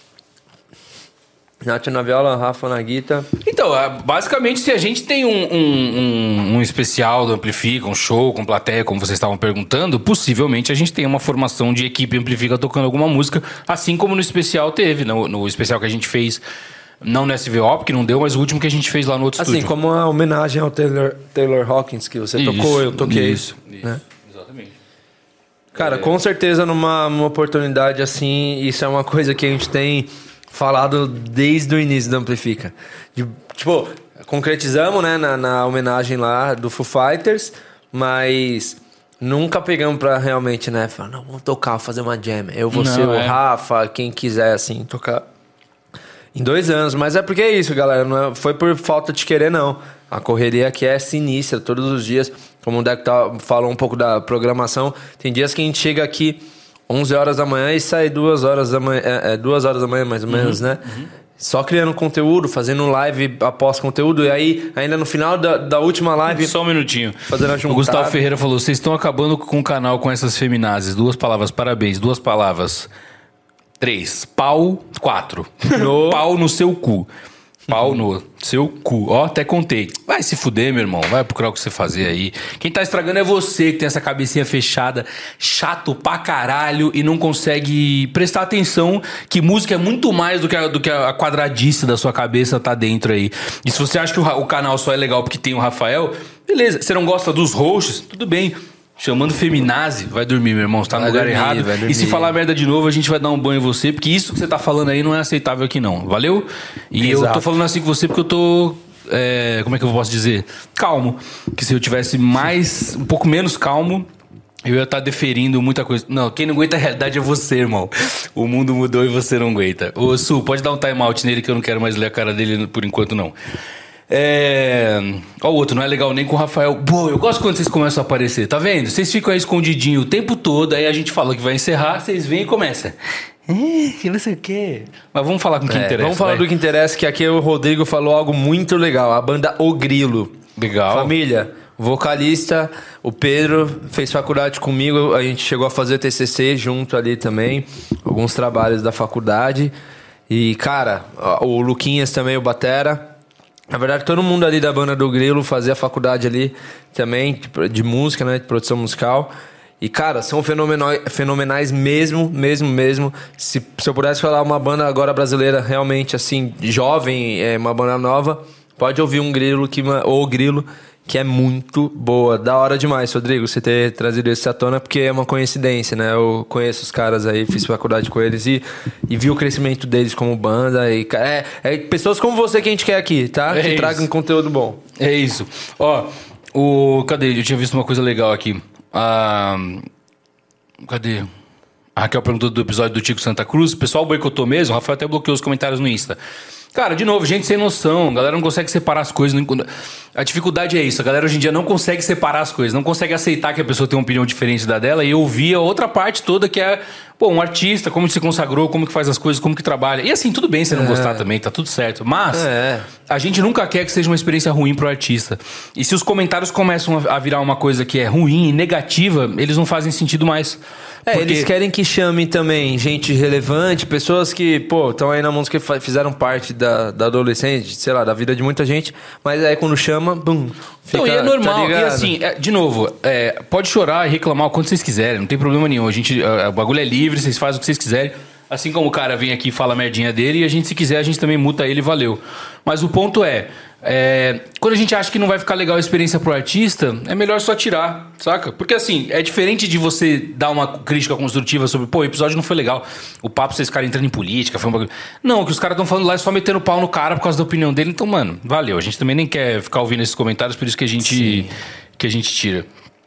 Nath na viola, Rafa na guitarra. Então, ah, basicamente, se a gente tem um, um, um, um especial do Amplifica, um show com plateia, como vocês estavam perguntando, possivelmente a gente tem uma formação de equipe Amplifica tocando alguma música, assim como no especial teve, no, no especial que a gente fez, não no S V O, porque não deu, mas o último que a gente fez lá no outro Assim, estúdio. como uma homenagem ao Taylor, Taylor Hawkins, que você Isso, tocou, eu toquei. Isso, isso, né? exatamente. Cara, com certeza numa, numa oportunidade assim, isso é uma coisa que a gente tem falado desde o início do Amplifica. De, tipo, concretizamos, né, na, na homenagem lá do Foo Fighters, mas nunca pegamos pra realmente, né, falar, não, vamos tocar, fazer uma jam. Eu, você, Não, o é. Rafa, quem quiser, assim, tocar em dois anos. Mas é porque é isso, galera, não é- foi por falta de querer, não. A correria aqui é sinistra, todos os dias. Como o Deco tá, falou um pouco da programação, tem dias que a gente chega aqui onze horas da manhã e sai duas horas da manhã, é, é, duas horas da manhã mais ou menos, né? Só criando conteúdo, fazendo live após conteúdo, e aí ainda no final da, da última live, Só um minutinho. fazendo a O juntada. Gustavo Ferreira falou: vocês estão acabando com o canal com essas feminazes. Duas palavras, parabéns. Duas palavras. Três. Pau. Quatro. No- Pau no seu cu. Pau no seu cu. Ó, até contei. Vai se fuder, meu irmão. Vai procurar o que você fazer aí. Quem tá estragando é você que tem essa cabecinha fechada, chato pra caralho e não consegue prestar atenção que música é muito mais do que a, do que a quadradice da sua cabeça tá dentro aí. E se você acha que o, Ra- o canal só é legal porque tem o Rafael, beleza. Você não gosta dos hosts? Tudo bem. chamando feminazi, vai dormir, meu irmão. Você tá no Vai lugar dormir, errado. vai dormir. E se falar merda de novo, a gente vai dar um banho em você, porque isso que você tá falando aí não é aceitável aqui, não. Valeu? E eu Exato. tô falando assim com você porque eu tô... é, como é que eu posso dizer? Calmo. Que se eu tivesse mais... um pouco menos calmo... eu ia estar deferindo muita coisa. Não, quem não aguenta a realidade é você, irmão. O mundo mudou e você não aguenta. Ô, Su, pode dar um time out nele que eu não quero mais ler a cara dele por enquanto, não. É... Ó, o outro, não é legal nem com o Rafael. Pô, eu gosto quando vocês começam a aparecer, tá vendo? Vocês ficam aí escondidinho o tempo todo, aí a gente fala que vai encerrar, vocês vêm e começam. É, que não sei o quê. Mas vamos falar com quem É, interessa. vamos falar vai. do que interessa, que aqui o Rodrigo falou algo muito legal. A banda O Grilo. Legal. Família, vocalista, o Pedro fez faculdade comigo, a gente chegou a fazer T C C junto ali também, alguns trabalhos da faculdade. E, cara, o Luquinhas também, o batera. Na verdade, todo mundo ali da banda do Grilo fazia faculdade ali também, de, de música, né, de produção musical. E, cara, são fenomenais, fenomenais mesmo, mesmo, mesmo. Se, se eu pudesse falar uma banda agora brasileira realmente, assim, jovem, é, uma banda nova, pode ouvir um Grilo, que, ou Grilo, que é muito boa. Da hora demais, Rodrigo, você ter trazido isso à tona, porque é uma coincidência, né? Eu conheço os caras aí, fiz faculdade com eles e, e vi o crescimento deles como banda. E, é, é pessoas como você que a gente quer aqui, tá? É que isso. tragam conteúdo bom. É isso. Ó, o... cadê? Eu tinha visto uma coisa legal aqui. Ah, cadê? A Raquel perguntou do episódio do Tico Santa Cruz. O pessoal boicotou mesmo. O Rafael até bloqueou os comentários no Insta. Cara, de novo, gente sem noção. A galera não consegue separar as coisas. Não... A dificuldade é isso. A galera hoje em dia não consegue separar as coisas. Não consegue aceitar que a pessoa tem uma opinião diferente da dela e ouvir a outra parte toda que é... Pô, um artista, como se consagrou, como que faz as coisas, como que trabalha. E assim, tudo bem se não É. gostar também, tá tudo certo. Mas É. a gente nunca quer que seja uma experiência ruim pro artista. E se os comentários começam a virar uma coisa que é ruim e negativa, eles não fazem sentido mais. É, Porque- eles querem que chame também gente relevante, pessoas que, pô, estão aí na música, que fizeram parte da, da adolescente, sei lá, da vida de muita gente, mas aí quando chama, bum, fica, Não, e é normal. tá e ligado? assim, é, de novo, é, pode chorar e reclamar o quanto vocês quiserem, não tem problema nenhum. A gente, a- o bagulho é livre, vocês fazem o que vocês quiserem. Assim como o cara vem aqui e fala a merdinha dele, e a gente, se quiser, a gente também muta ele, valeu. Mas o ponto é, é, quando a gente acha que não vai ficar legal a experiência pro artista, é melhor só tirar, saca? Porque assim, é diferente de você dar uma crítica construtiva sobre, pô, o episódio não foi legal, o papo vocês ficarem entrando em política, foi um bagulho. Não, o que os caras estão falando lá é só metendo pau no cara por causa da opinião dele, então, mano, valeu. A gente também nem quer ficar ouvindo esses comentários, por isso que a gente, que a gente tira.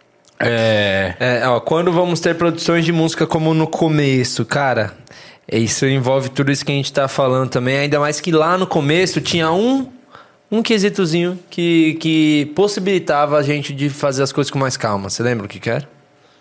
É... É, ó, quando vamos ter produções de música como no começo, cara, isso envolve tudo isso que a gente tá falando também, ainda mais que lá no começo tinha um, um quesitozinho que, que possibilitava a gente de fazer as coisas com mais calma. Você lembra o que que era?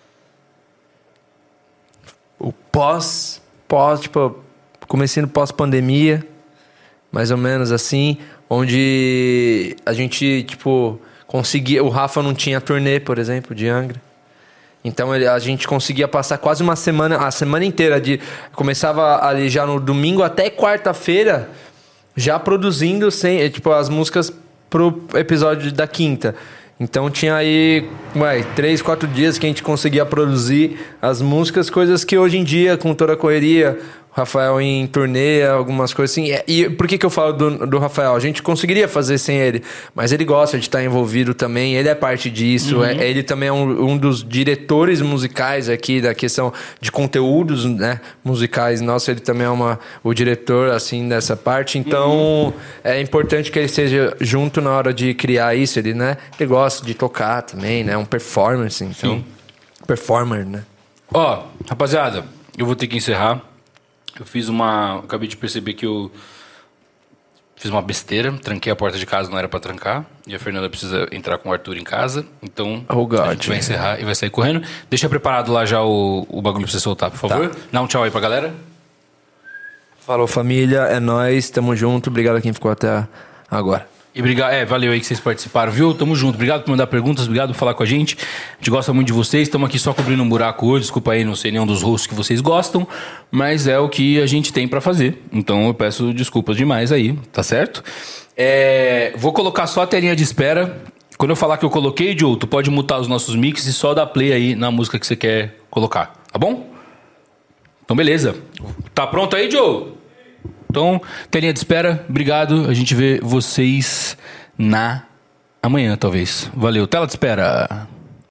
O pós, pós, tipo, comecinho pós-pandemia, mais ou menos assim, onde a gente, tipo, conseguia... O Rafa não tinha turnê, por exemplo, de Angra. Então ele- a gente conseguia passar quase uma semana, a semana inteira, de começava ali já no domingo até quarta-feira, já produzindo sem, eh, tipo, as músicas pro episódio da quinta. Então tinha aí, ué, três, quatro dias que a gente conseguia produzir as músicas, coisas que hoje em dia, com toda a correria, o Rafael em turnê, algumas coisas assim. E, e por que que eu falo do, do Rafael? A gente conseguiria fazer sem ele, mas ele gosta de estar envolvido também, ele é parte disso, é, ele também é um, um dos diretores musicais aqui da questão de conteúdos, né, musicais. Nossa, ele também é uma, o diretor, assim, dessa parte. Então, é importante que ele seja junto na hora de criar isso. Ele, né, ele gosta de tocar também, né, um performance, então... Sim. Performer, né? Ó, rapaziada, eu vou ter que encerrar. Eu fiz uma... Acabei de perceber que eu fiz uma besteira. Tranquei a porta de casa, não era pra trancar. E a Fernanda precisa entrar com o Arthur em casa. Então, Oh, God. a gente vai encerrar e vai sair correndo. Deixa preparado lá já o, o bagulho pra você soltar, por favor. Dá um tchau aí pra galera. Falou, família, é nóis, tamo junto. Obrigado a quem ficou até agora. E obrigado, é, valeu aí que vocês participaram, viu? Tamo junto. Obrigado por mandar perguntas, obrigado por falar com a gente. A gente gosta muito de vocês. Estamos aqui só cobrindo um buraco hoje. Desculpa aí, não sei nenhum dos rostos que vocês gostam, mas é o que a gente tem pra fazer. Então eu peço desculpas demais aí, tá certo? É, vou colocar só a telinha de espera. Quando eu falar que eu coloquei, Joe, tu pode mutar os nossos mix e só dar play aí na música que você quer colocar, tá bom? Então beleza. Tá pronto aí, Joe? Então, telinha de espera, obrigado. A gente vê vocês na amanhã, talvez. Valeu, tela de espera.